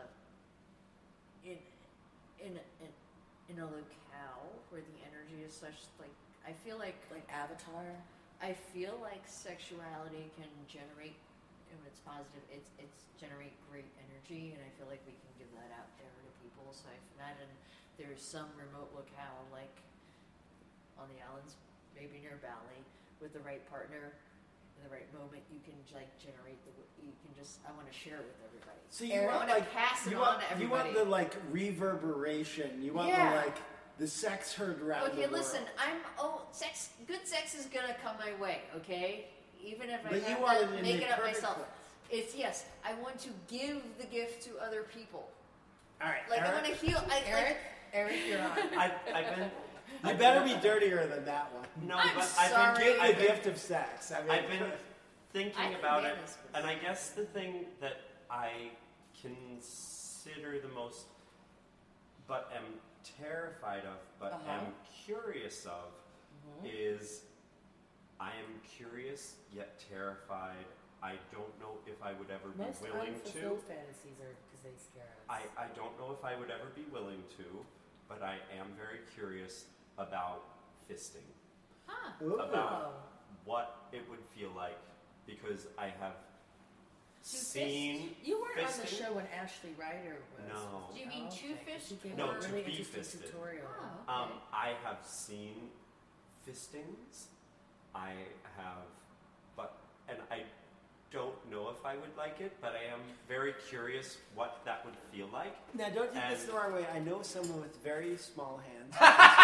Speaker 2: in a locale where the energy is such, like, I feel like
Speaker 1: Avatar.
Speaker 2: I feel like sexuality can generate, when it's positive, it's generate great energy, and I feel like we can give that out there to people. So I imagine there's some remote locale, like on the islands, maybe near Bali, with the right partner, in the right moment, you can like generate I want to share it with everybody.
Speaker 5: So you want
Speaker 2: to pass it on to everybody.
Speaker 5: You want the like reverberation. You want the sex heard around the world.
Speaker 2: Okay, listen, good sex is gonna come my way, okay? Even if I have to make it up myself. Place. I want to give the gift to other people.
Speaker 5: All right,
Speaker 2: like
Speaker 5: Eric,
Speaker 2: I want to heal.
Speaker 1: Eric, you're on.
Speaker 5: You better be dirtier than that one.
Speaker 3: No,
Speaker 2: I'm
Speaker 3: but
Speaker 2: sorry.
Speaker 5: I've been the gift of sex.
Speaker 3: I've been thinking about it, and I guess the thing that I consider the most, but am terrified of, but am curious of, is I am curious yet terrified. I don't know if I would ever be willing to.
Speaker 1: Most unfulfilled fantasies are because they scare us.
Speaker 3: I don't know if I would ever be willing to, but I am very curious about fisting. About what it would feel like, because I have seen
Speaker 1: You weren't
Speaker 3: fisting.
Speaker 1: on the show when Ashley Ryder was.
Speaker 3: No.
Speaker 2: Do you mean to fish?
Speaker 3: No,
Speaker 1: a
Speaker 3: to
Speaker 1: really
Speaker 3: be
Speaker 1: interesting
Speaker 3: fisted.
Speaker 1: tutorial.
Speaker 2: Oh, okay.
Speaker 3: I have seen fistings. I have, and I don't know if I would like it, but I am very curious what that would feel like.
Speaker 5: Now, don't take this the wrong way. I know someone with very small hands.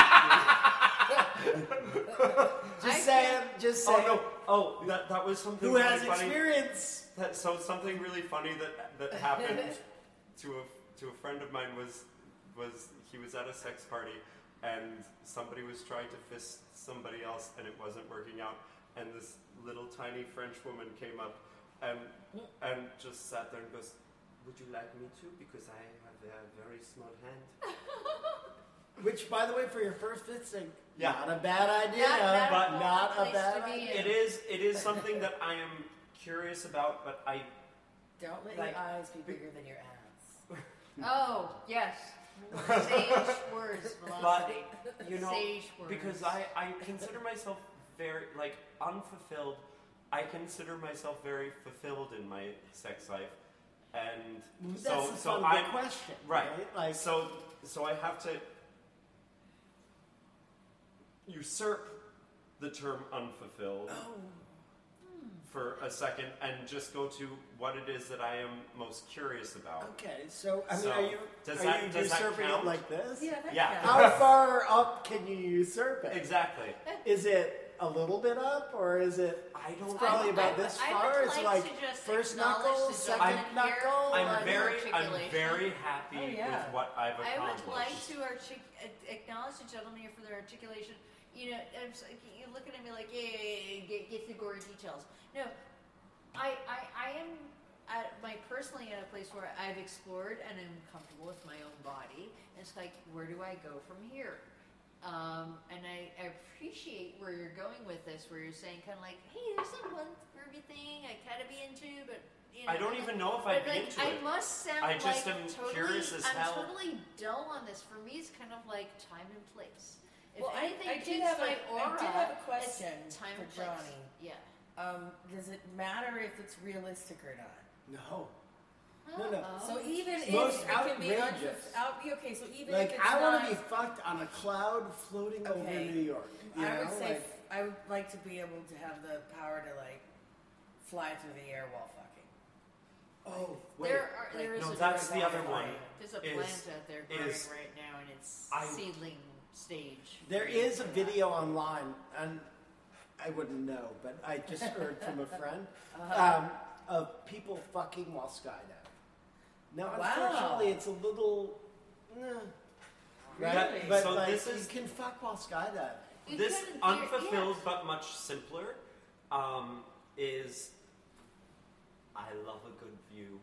Speaker 5: Just saying.
Speaker 3: Oh, that was something
Speaker 5: Who
Speaker 3: really
Speaker 5: has
Speaker 3: funny.
Speaker 5: experience?
Speaker 3: Something really funny that happened to a friend of mine was he was at a sex party, and somebody was trying to fist somebody else, and it wasn't working out, and this little tiny French woman came up and just sat there and goes, "Would you like me to? Because I have a very small hand."
Speaker 5: Which, by the way, for your first fisting,
Speaker 3: Yeah.
Speaker 5: not a bad idea.
Speaker 2: Not
Speaker 5: a
Speaker 2: place
Speaker 5: bad
Speaker 2: to be
Speaker 5: idea.
Speaker 2: in.
Speaker 3: It is something that I am curious about, but I
Speaker 1: Don't let
Speaker 3: Like-
Speaker 1: your eyes be bigger than your ass.
Speaker 2: Oh, yes. Sage words, Velocity. Sage words.
Speaker 3: because I consider myself very, like, unfulfilled. I consider myself very fulfilled in my sex life, and
Speaker 5: That's
Speaker 3: so
Speaker 5: the fun of the
Speaker 3: I'm
Speaker 5: question,
Speaker 3: right.
Speaker 5: Like,
Speaker 3: So I have to usurp the term unfulfilled for a second and just go to what it is that I am most curious about.
Speaker 5: okay, so I mean,
Speaker 3: So,
Speaker 5: are you
Speaker 3: does that
Speaker 5: usurping
Speaker 3: count?
Speaker 5: it like this?
Speaker 1: Yeah, that
Speaker 3: Yeah.
Speaker 1: counts.
Speaker 5: How far up can you usurp it?
Speaker 3: Exactly.
Speaker 5: Is it a little bit up, or is it?
Speaker 3: I
Speaker 5: It's
Speaker 3: don't.
Speaker 5: probably about this
Speaker 2: I
Speaker 5: far.
Speaker 2: would
Speaker 5: It's
Speaker 2: like
Speaker 5: like
Speaker 2: to just
Speaker 5: first
Speaker 2: acknowledge
Speaker 5: knuckle,
Speaker 2: the
Speaker 5: second
Speaker 2: gentleman here.
Speaker 5: knuckle.
Speaker 3: I'm
Speaker 2: on
Speaker 3: very
Speaker 2: articulation.
Speaker 3: happy
Speaker 1: Oh, yeah.
Speaker 3: with what I've
Speaker 2: I
Speaker 3: accomplished.
Speaker 2: would like to acknowledge the gentleman here for their articulation. You know, you're looking at me like, yeah, get the gory details. No, I am personally at a place where I've explored and am comfortable with my own body. And it's like, where do I go from here? And I appreciate where you're going with this, where you're saying kind of like, hey, there's some one groovy thing I kind of be into, but you know,
Speaker 3: I don't even know if I'd
Speaker 2: but
Speaker 3: be
Speaker 2: like,
Speaker 3: into
Speaker 2: I
Speaker 3: it.
Speaker 2: must sound
Speaker 3: I just
Speaker 2: like
Speaker 3: am
Speaker 2: totally,
Speaker 3: curious as
Speaker 2: I'm
Speaker 3: hell.
Speaker 2: totally dull on this. For me, it's kind of like time and place. If
Speaker 1: Well,
Speaker 2: anything
Speaker 1: I did
Speaker 2: keeps
Speaker 1: have
Speaker 2: my aura,
Speaker 1: I did have a
Speaker 2: it's
Speaker 1: question
Speaker 2: time
Speaker 1: for
Speaker 2: and place.
Speaker 1: Johnny.
Speaker 2: Yeah.
Speaker 1: Does it matter if it's realistic or not?
Speaker 5: No. No.
Speaker 1: So even if
Speaker 5: Most
Speaker 1: it can be
Speaker 5: outrageous.
Speaker 1: okay, so even
Speaker 5: Like,
Speaker 1: if it's
Speaker 5: I want
Speaker 1: not,
Speaker 5: to be fucked on a cloud floating over
Speaker 1: Okay.
Speaker 5: New York. You
Speaker 1: I would
Speaker 5: know?
Speaker 1: say
Speaker 5: Like,
Speaker 1: I would like to be able to have the power to like fly through the air while fucking.
Speaker 5: oh, wait.
Speaker 2: There is
Speaker 3: No,
Speaker 2: a
Speaker 3: that's the other
Speaker 1: Wi-Fi.
Speaker 3: one.
Speaker 2: There's a
Speaker 3: is-
Speaker 2: plant out there growing
Speaker 3: is-
Speaker 2: right now, and it's
Speaker 3: I-
Speaker 2: seedling stage.
Speaker 5: There is a video online, and I wouldn't know, but I just heard from a friend of people fucking while skydiving. Now,
Speaker 1: Wow.
Speaker 5: unfortunately, it's a little. Right?
Speaker 1: Really?
Speaker 5: But
Speaker 3: So
Speaker 5: like,
Speaker 3: this is-
Speaker 5: you can fuck while skydiving.
Speaker 2: You
Speaker 3: This
Speaker 2: couldn't-
Speaker 3: unfulfilled
Speaker 2: yes.
Speaker 3: but much simpler is I love a good view,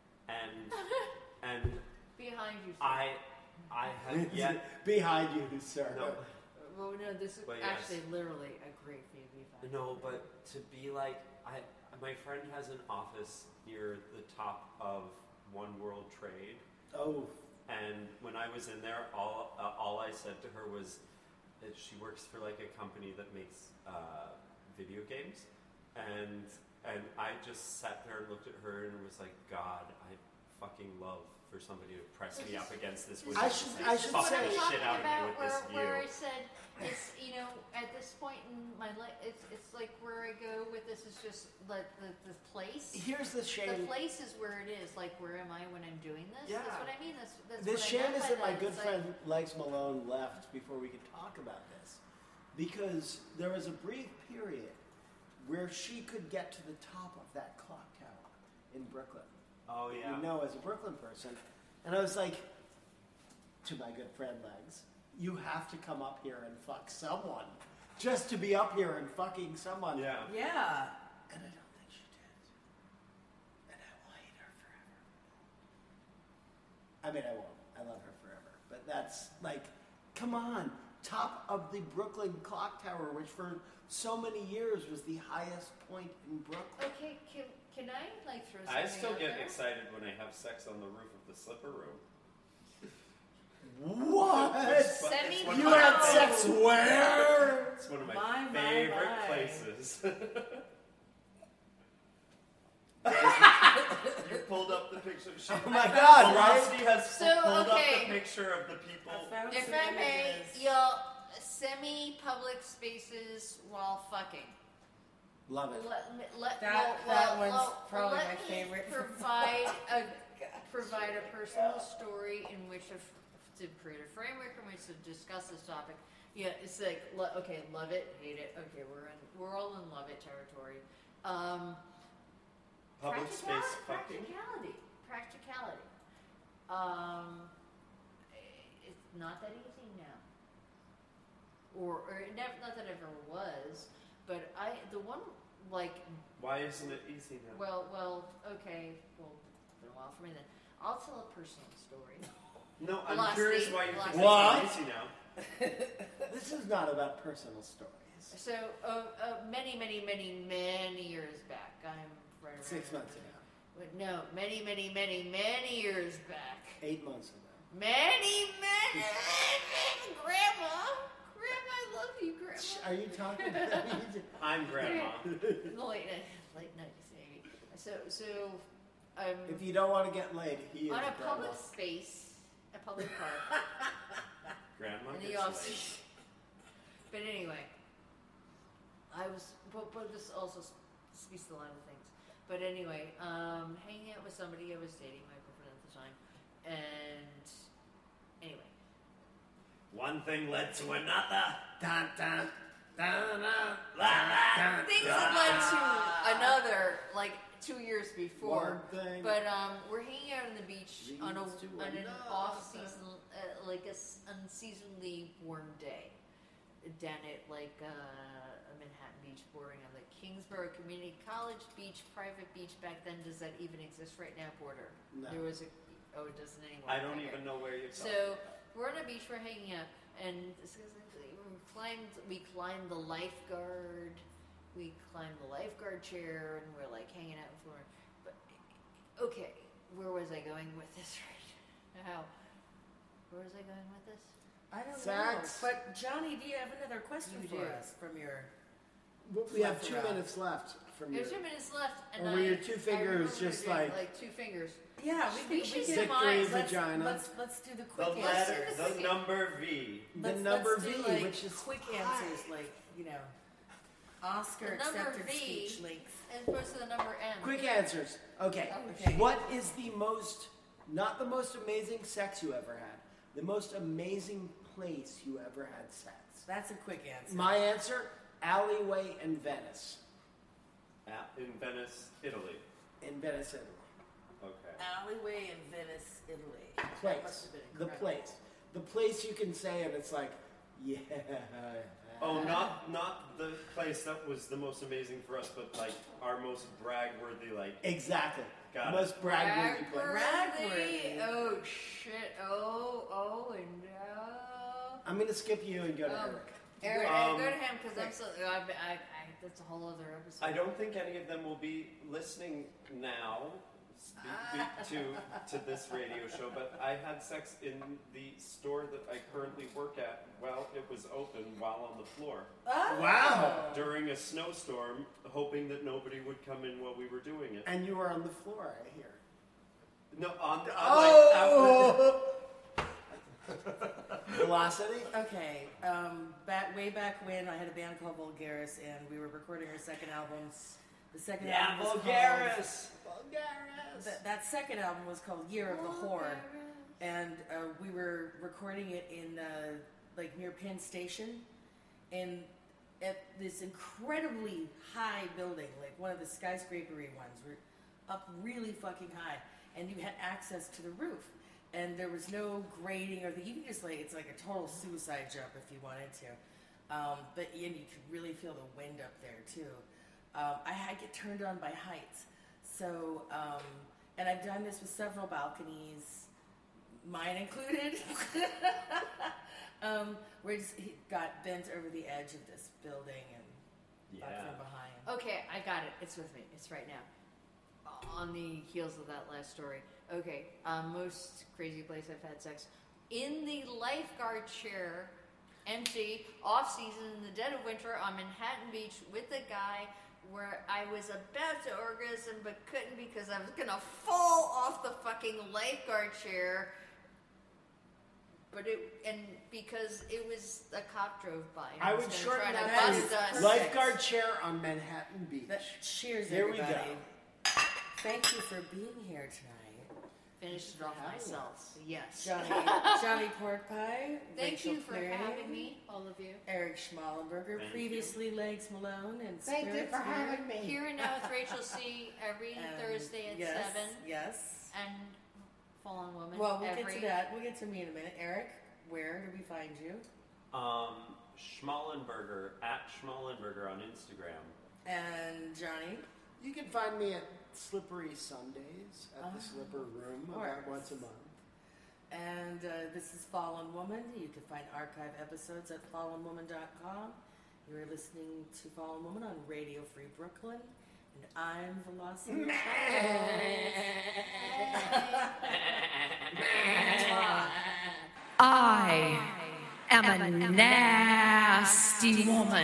Speaker 3: and
Speaker 2: behind you. sir.
Speaker 3: I have yet
Speaker 5: Behind you, sir.
Speaker 3: no.
Speaker 2: Well, no, this is
Speaker 3: Well, yes.
Speaker 2: actually literally a great view behind.
Speaker 3: No, but to be like, my friend has an office near the top of One World Trade,
Speaker 5: Oh,
Speaker 3: and when I was in there, all I said to her was that she works for like a company that makes video games, and I just sat there and looked at her and was like, God, I fucking love for somebody to press me up against this window.
Speaker 5: I
Speaker 3: and
Speaker 5: should-
Speaker 3: just
Speaker 5: I should
Speaker 3: fuck
Speaker 5: say-
Speaker 3: the shit out of me with
Speaker 2: where,
Speaker 3: this
Speaker 2: where I
Speaker 3: view.
Speaker 2: said it's at this point in my life it's like where I go with this is just like the place.
Speaker 5: here's the
Speaker 2: The
Speaker 5: shame.
Speaker 2: place is where it is. Like, where am I when I'm doing this?
Speaker 5: Yeah.
Speaker 2: That's what I mean. That's
Speaker 5: The
Speaker 2: what I
Speaker 5: shame
Speaker 2: meant
Speaker 5: is
Speaker 2: by
Speaker 5: that my
Speaker 2: that.
Speaker 5: good
Speaker 2: It's like-
Speaker 5: friend Legs Malone left before we could talk about this. Because there was a brief period where she could get to the top of that clock tower in Brooklyn.
Speaker 3: Oh yeah.
Speaker 5: You know, as a Brooklyn person. And I was like, to my good friend Legs, you have to come up here and fuck someone. Just to be up here and fucking someone.
Speaker 3: Yeah.
Speaker 1: Yeah.
Speaker 5: And I don't think she did. And I will hate her forever. I mean, I won't. I love her forever. But that's like, come on. Top of the Brooklyn clock tower, which for so many years was the highest point in Brooklyn.
Speaker 2: Okay, can I like throw something
Speaker 3: I still
Speaker 2: out
Speaker 3: get
Speaker 2: there?
Speaker 3: excited when I have sex on the roof of the slipper room.
Speaker 5: What?
Speaker 3: It's
Speaker 2: Semi-
Speaker 3: one of
Speaker 5: You
Speaker 3: my
Speaker 5: had
Speaker 3: favorite-
Speaker 5: sex where?
Speaker 3: It's one of my
Speaker 1: My,
Speaker 3: favorite
Speaker 1: my.
Speaker 3: places. You pulled up the picture.
Speaker 5: Oh my God, right?
Speaker 3: Velocity has
Speaker 2: So,
Speaker 3: pulled
Speaker 2: okay.
Speaker 3: up the picture of the people.
Speaker 2: If I may, y'all, semi-public spaces while fucking.
Speaker 5: Love it.
Speaker 1: That one's probably
Speaker 2: let
Speaker 1: my
Speaker 2: me
Speaker 1: favorite.
Speaker 2: Provide a personal story in which to create a framework in which to discuss this topic. Yeah, it's like okay, love it, hate it. Okay, we're all in love it territory.
Speaker 3: Public space fucking.
Speaker 2: Practicality. It's not that easy now. Or never, not that it ever was, but the one like.
Speaker 3: Why isn't it easy now?
Speaker 2: Well, okay. Well, it's been a while for me then. I'll tell a personal story.
Speaker 3: No, I'm
Speaker 2: Velocity,
Speaker 3: curious why you think
Speaker 5: What?
Speaker 3: it's not easy now.
Speaker 5: This is not about personal stories.
Speaker 2: So, many years back, I'm right around
Speaker 5: 6 months ago.
Speaker 2: No, many years back.
Speaker 5: 8 months ago.
Speaker 2: Many, Grandma, I love you, Grandma.
Speaker 5: Are you talking about me?
Speaker 3: I'm grandma.
Speaker 2: In the late 90s, maybe. So,
Speaker 5: If you don't want to get laid, he is
Speaker 2: on a
Speaker 5: grandma.
Speaker 2: public space, a public park,
Speaker 3: Grandma
Speaker 2: in the
Speaker 3: gets
Speaker 2: off
Speaker 3: laid.
Speaker 2: season. But anyway, I was, but this also speaks to a lot of things. But anyway, hanging out with somebody I was dating, my boyfriend at the time, and anyway,
Speaker 3: One thing led to another.
Speaker 5: Dun, dun, dun, dun,
Speaker 3: Dun,
Speaker 2: things that led to another, like 2 years before.
Speaker 5: One thing.
Speaker 2: But we're hanging out on the beach on
Speaker 5: leads to
Speaker 2: an
Speaker 5: another.
Speaker 2: off-season, like unseasonably warm day, down at like Manhattan Beach, bordering on the Kingsborough Community College beach, private beach back then. Does that even exist right now? Border.
Speaker 5: No.
Speaker 2: There was it doesn't anymore.
Speaker 3: I don't
Speaker 2: Okay.
Speaker 3: even know where you're talking.
Speaker 2: So we're on a beach, we're hanging out, and we climbed the lifeguard. We climbed the lifeguard chair, and we're like hanging out in Florida. But okay, where was I going with this right now? Where was I going with this?
Speaker 1: I don't
Speaker 5: Sex.
Speaker 1: know. But Johnny, do you have another question
Speaker 2: You
Speaker 1: for
Speaker 2: do.
Speaker 1: us from your?
Speaker 5: We have 2
Speaker 1: Plethora.
Speaker 5: minutes left from your.
Speaker 2: There's 2 minutes left, and
Speaker 5: Or were your two
Speaker 2: I
Speaker 5: fingers
Speaker 2: remember
Speaker 5: just
Speaker 2: doing,
Speaker 5: like-
Speaker 2: 2 fingers?
Speaker 1: Yeah,
Speaker 2: We should
Speaker 1: can.
Speaker 5: Victory
Speaker 2: Let's-
Speaker 5: vagina.
Speaker 1: Let's do the
Speaker 3: The
Speaker 1: quick
Speaker 3: letter,
Speaker 1: answers.
Speaker 3: the number V.
Speaker 5: The number
Speaker 1: let's
Speaker 5: V,
Speaker 1: do, like,
Speaker 5: which is
Speaker 1: quick answers, like, you know, Oscar
Speaker 2: The number
Speaker 1: accepted
Speaker 2: V.
Speaker 1: speech length.
Speaker 2: As opposed to the number M.
Speaker 5: quick answers. Okay.
Speaker 1: Okay.
Speaker 5: What is the most, not the most amazing sex you ever had, the most amazing place you ever had sex?
Speaker 1: That's a quick answer.
Speaker 5: My answer, alleyway in Venice.
Speaker 3: In Venice, Italy.
Speaker 5: In Venice, Italy.
Speaker 3: Okay.
Speaker 1: Alleyway in Venice, Italy. That must
Speaker 5: Place.
Speaker 1: have been
Speaker 5: The
Speaker 1: incredible.
Speaker 5: place. The place you can say and it's like, yeah.
Speaker 3: Oh, not the place that was the most amazing for us, but like our most brag-worthy, like.
Speaker 5: Exactly.
Speaker 3: Got it.
Speaker 5: Most brag-worthy place.
Speaker 1: Bragworthy.
Speaker 2: Oh shit! Oh and no.
Speaker 5: I'm gonna skip you and go to
Speaker 2: Oh.
Speaker 5: Eric.
Speaker 2: Eric,
Speaker 3: Um,
Speaker 2: go to him because I'm so. I that's a whole other episode.
Speaker 3: I don't think any of them will be listening now to this radio show, but I had sex in the store that I currently work at while it was open, while on the floor,
Speaker 1: Oh.
Speaker 5: Wow.
Speaker 3: during a snowstorm, hoping that nobody would come in while we were doing it.
Speaker 5: And you were on the floor, I hear.
Speaker 3: No, on
Speaker 5: Oh! Velocity?
Speaker 1: Okay, way back when I had a band called Vulgaris, and we were recording our second album. The second album was
Speaker 5: Vulgaris.
Speaker 1: That second album was called Year of the Whore, and we were recording it in like near Penn Station, and at this incredibly high building, like one of the skyscrapery ones. We're up really fucking high, and you had access to the roof. And there was no grading or you can just like, it's like a total suicide jump if you wanted to. But and you could really feel the wind up there too. I get turned on by heights. So, and I've done this with several balconies, mine included, where he got bent over the edge of this building and fucked
Speaker 3: Yeah.
Speaker 1: from behind.
Speaker 2: Okay, I got it. It's with me. It's right now. On the heels of that last story. Okay, most crazy place I've had sex. In the lifeguard chair, empty, off season, in the dead of winter on Manhattan Beach with a guy where I was about to orgasm but couldn't because I was gonna fall off the fucking lifeguard chair. But because it was a cop drove by. And
Speaker 5: I
Speaker 2: was
Speaker 5: would
Speaker 2: gonna
Speaker 5: shorten
Speaker 2: try to
Speaker 5: that
Speaker 2: bust
Speaker 5: to
Speaker 2: us.
Speaker 5: lifeguard chair on Manhattan Beach.
Speaker 1: Cheers,
Speaker 5: There we
Speaker 1: everybody.
Speaker 5: go.
Speaker 1: Thank you for being here tonight.
Speaker 2: Finished it off myself. Yes.
Speaker 1: Johnny Pork Pie.
Speaker 2: Thank
Speaker 1: Rachel
Speaker 2: you for
Speaker 1: Cleary,
Speaker 2: having me, all of you.
Speaker 1: Eric Schmallenberger,
Speaker 3: Thank
Speaker 1: previously Legs Malone, and
Speaker 5: Thank you
Speaker 1: Spirits
Speaker 5: for
Speaker 1: Here.
Speaker 5: having me.
Speaker 2: Here and Now with Rachel C. every
Speaker 1: And
Speaker 2: Thursday at
Speaker 1: yes,
Speaker 2: 7.
Speaker 1: Yes.
Speaker 2: And Fallen Woman.
Speaker 1: Well, we'll
Speaker 2: every...
Speaker 1: get to that. We'll get to me in a minute. Eric, where do we find you?
Speaker 3: Schmallenberger, at Schmallenberger on Instagram.
Speaker 1: And Johnny?
Speaker 5: You can find me at Slippery Sundays at the Slipper Room about once a month.
Speaker 1: And this is Fallen Woman. You can find archive episodes at fallenwoman.com. You're listening to Fallen Woman on Radio Free Brooklyn. And I'm Velocity
Speaker 6: I am a nasty woman.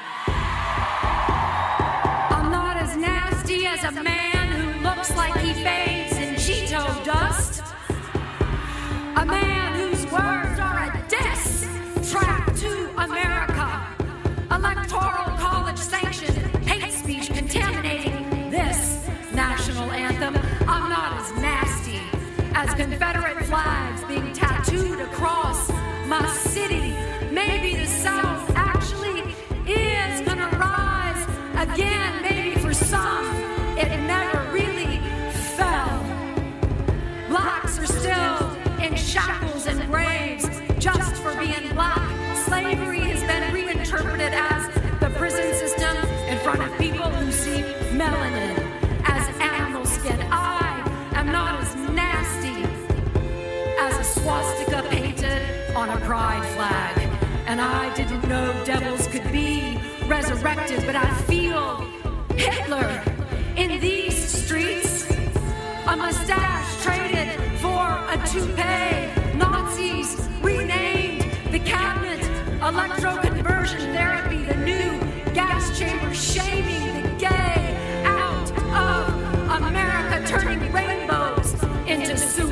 Speaker 6: I'm not as nasty as a man who looks like he fades in Cheeto dust. A man whose words are a diss track to America. Electoral college sanctioned hate speech contaminating this national anthem. I'm not as nasty as Confederate flags being tattooed across my city. Maybe the South actually is gonna rise again. Maybe for some it never really fell. Blacks are still in shackles and graves just for being black. Slavery has been reinterpreted as the prison system in front of people who see melanin as animal skin. I am not as nasty as a swastika painted on a pride flag. And I didn't know devils could be resurrected, but I feel Hitler in these streets. A mustache traded for a toupee. Nazis renamed the cabinet. Electroconversion therapy, the new gas chamber, shaming the gay out of America, turning rainbows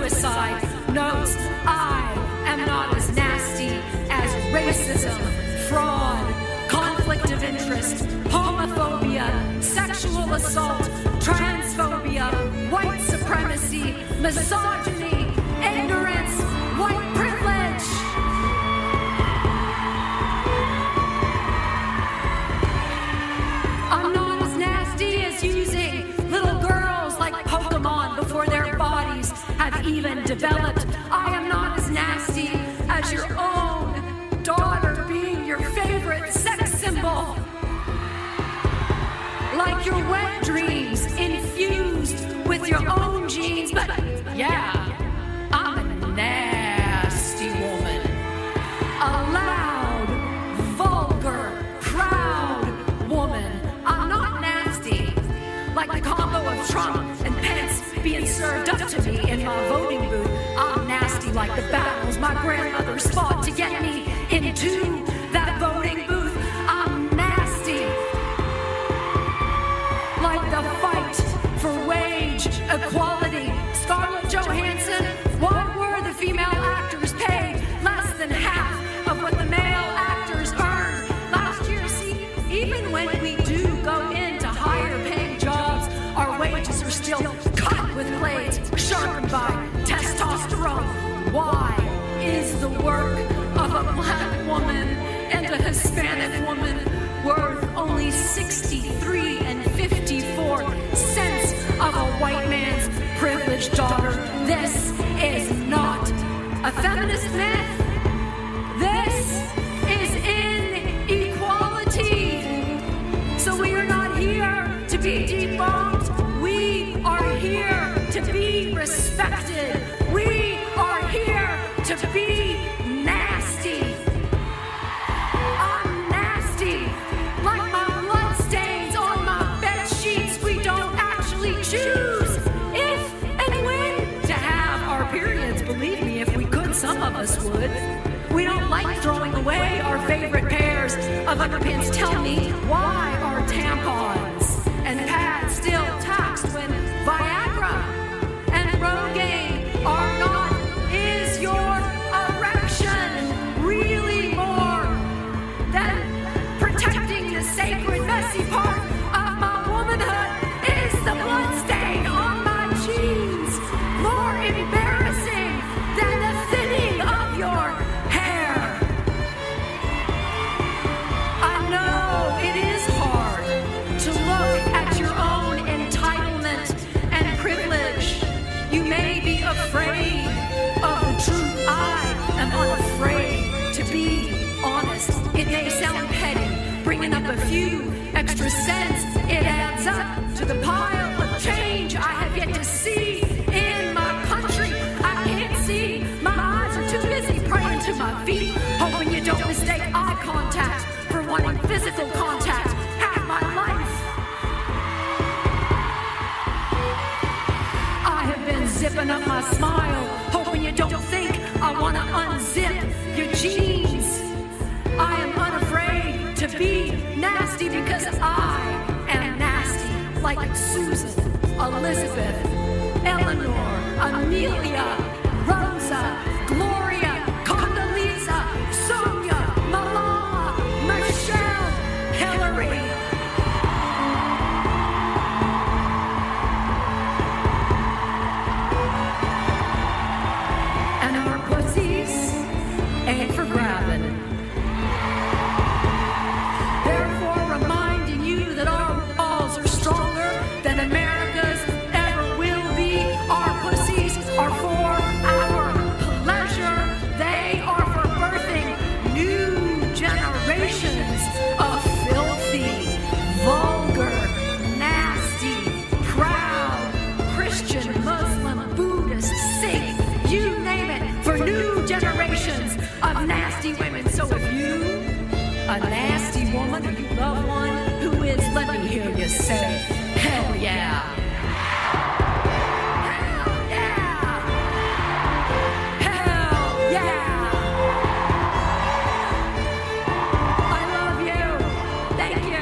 Speaker 6: suicide notes, I am not as nasty as racism, fraud, conflict of interest, homophobia, sexual assault, transphobia, white supremacy, misogyny, ignorance, white privilege. I'm not as nasty as using little girls like Pokemon before their bodies have even developed. I am not as nasty as your own daughter being your favorite sex symbol. Like your wet dreams infused with your own genes, but yeah, I'm a nasty woman. A loud, vulgar, proud woman. I'm not nasty. Like the combo of Trump and Pence being served up to me in my voting booth. I'm nasty like the battles my grandmother fought to get me into that voting booth. I'm nasty. Like the fight for wage equality. Scarlett Johansson, why were the female actors paid less than half of what the male actors earned last year? See, even when we do go into higher paying jobs, our wages are still cut with blades sharpened by testosterone. Why is the work of a black woman and a Hispanic woman worth only 63 and 54 cents of a white man's privileged daughter? This is not a feminist myth. This is inequality. So we are not here to be debunked. We are here to be respected. We are here to be nasty. I'm nasty. Like my blood stains on my bed sheets, we don't actually choose if and when to have our periods. Believe me, if we could, some of us would. We don't like throwing away our favorite pairs of underpants. Tell me, why are tampons and pads still taxed when Viagra and Rogaine are not? Is your erection really more than protecting the sacred, messy part of my womanhood? Is the blood stain on my jeans more embarrassing than the thinning of your hair? I know it is hard to look at your own entitlement and privilege. You may be afraid of the truth. I am unafraid to be honest. It may sound petty, bringing up a few extra cents. It adds up to the pile of change I have yet to see in my country. I can't see. My eyes are too busy praying to my feet, hoping you don't mistake eye contact for wanting physical contact. Half my life I have been zipping up my smile, hoping you don't think I want to unzip your jeans. I am unafraid to be nasty because I am nasty. Like Susan, Elizabeth, Eleanor, Amelia, Rosa, Gloria, Condoleezza, Sonia, Malala, Michelle, Hillary. And our pussies ain't for grabbing. Therefore, reminding you that our balls are stronger than America's ever will be. Our pussies are for our pleasure. They are for birthing new generations of filthy, vulgar, nasty, proud, Christian, Muslim, Buddhist, Sikh, you name it, for new generations of nasty women. So if you, a nasty woman, or you love one who is, let me hear you say, hell yeah. Hell yeah. Hell yeah. I love you. Thank you.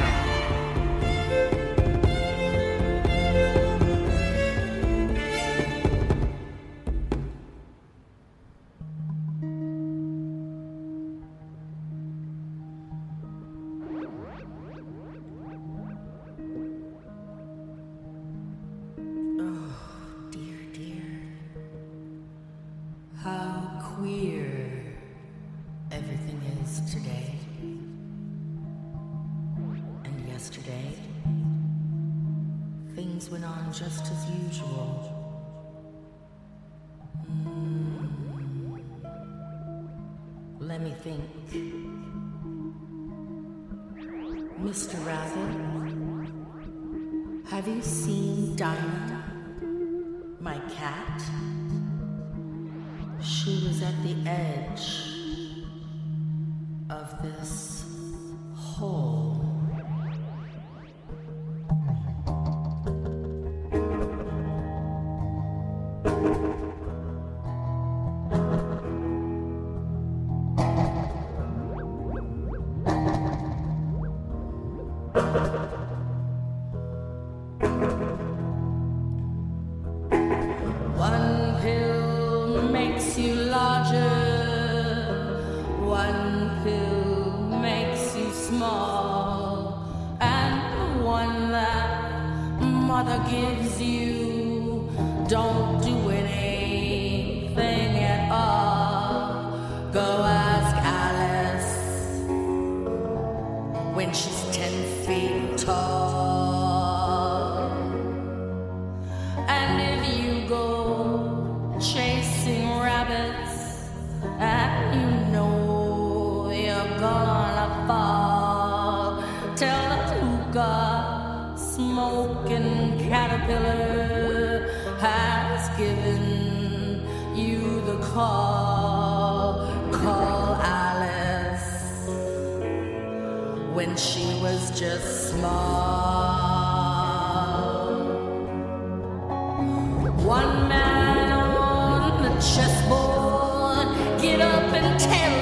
Speaker 1: yesterday. Things went on just as usual. Let me think. Mr. Rabbit, have you seen Dinah, my cat? She was at the edge of this hole. One pill makes you larger, one pill makes you small, and the one that mother gives you don't do anything at all. Go ask Alice when she's 10 feet tall. And if you go chasing rabbits and you know you're gonna fall, tell the hookah smoking caterpillar has given you the call. Call Alice when she was just small. One man on the chessboard, get up and tell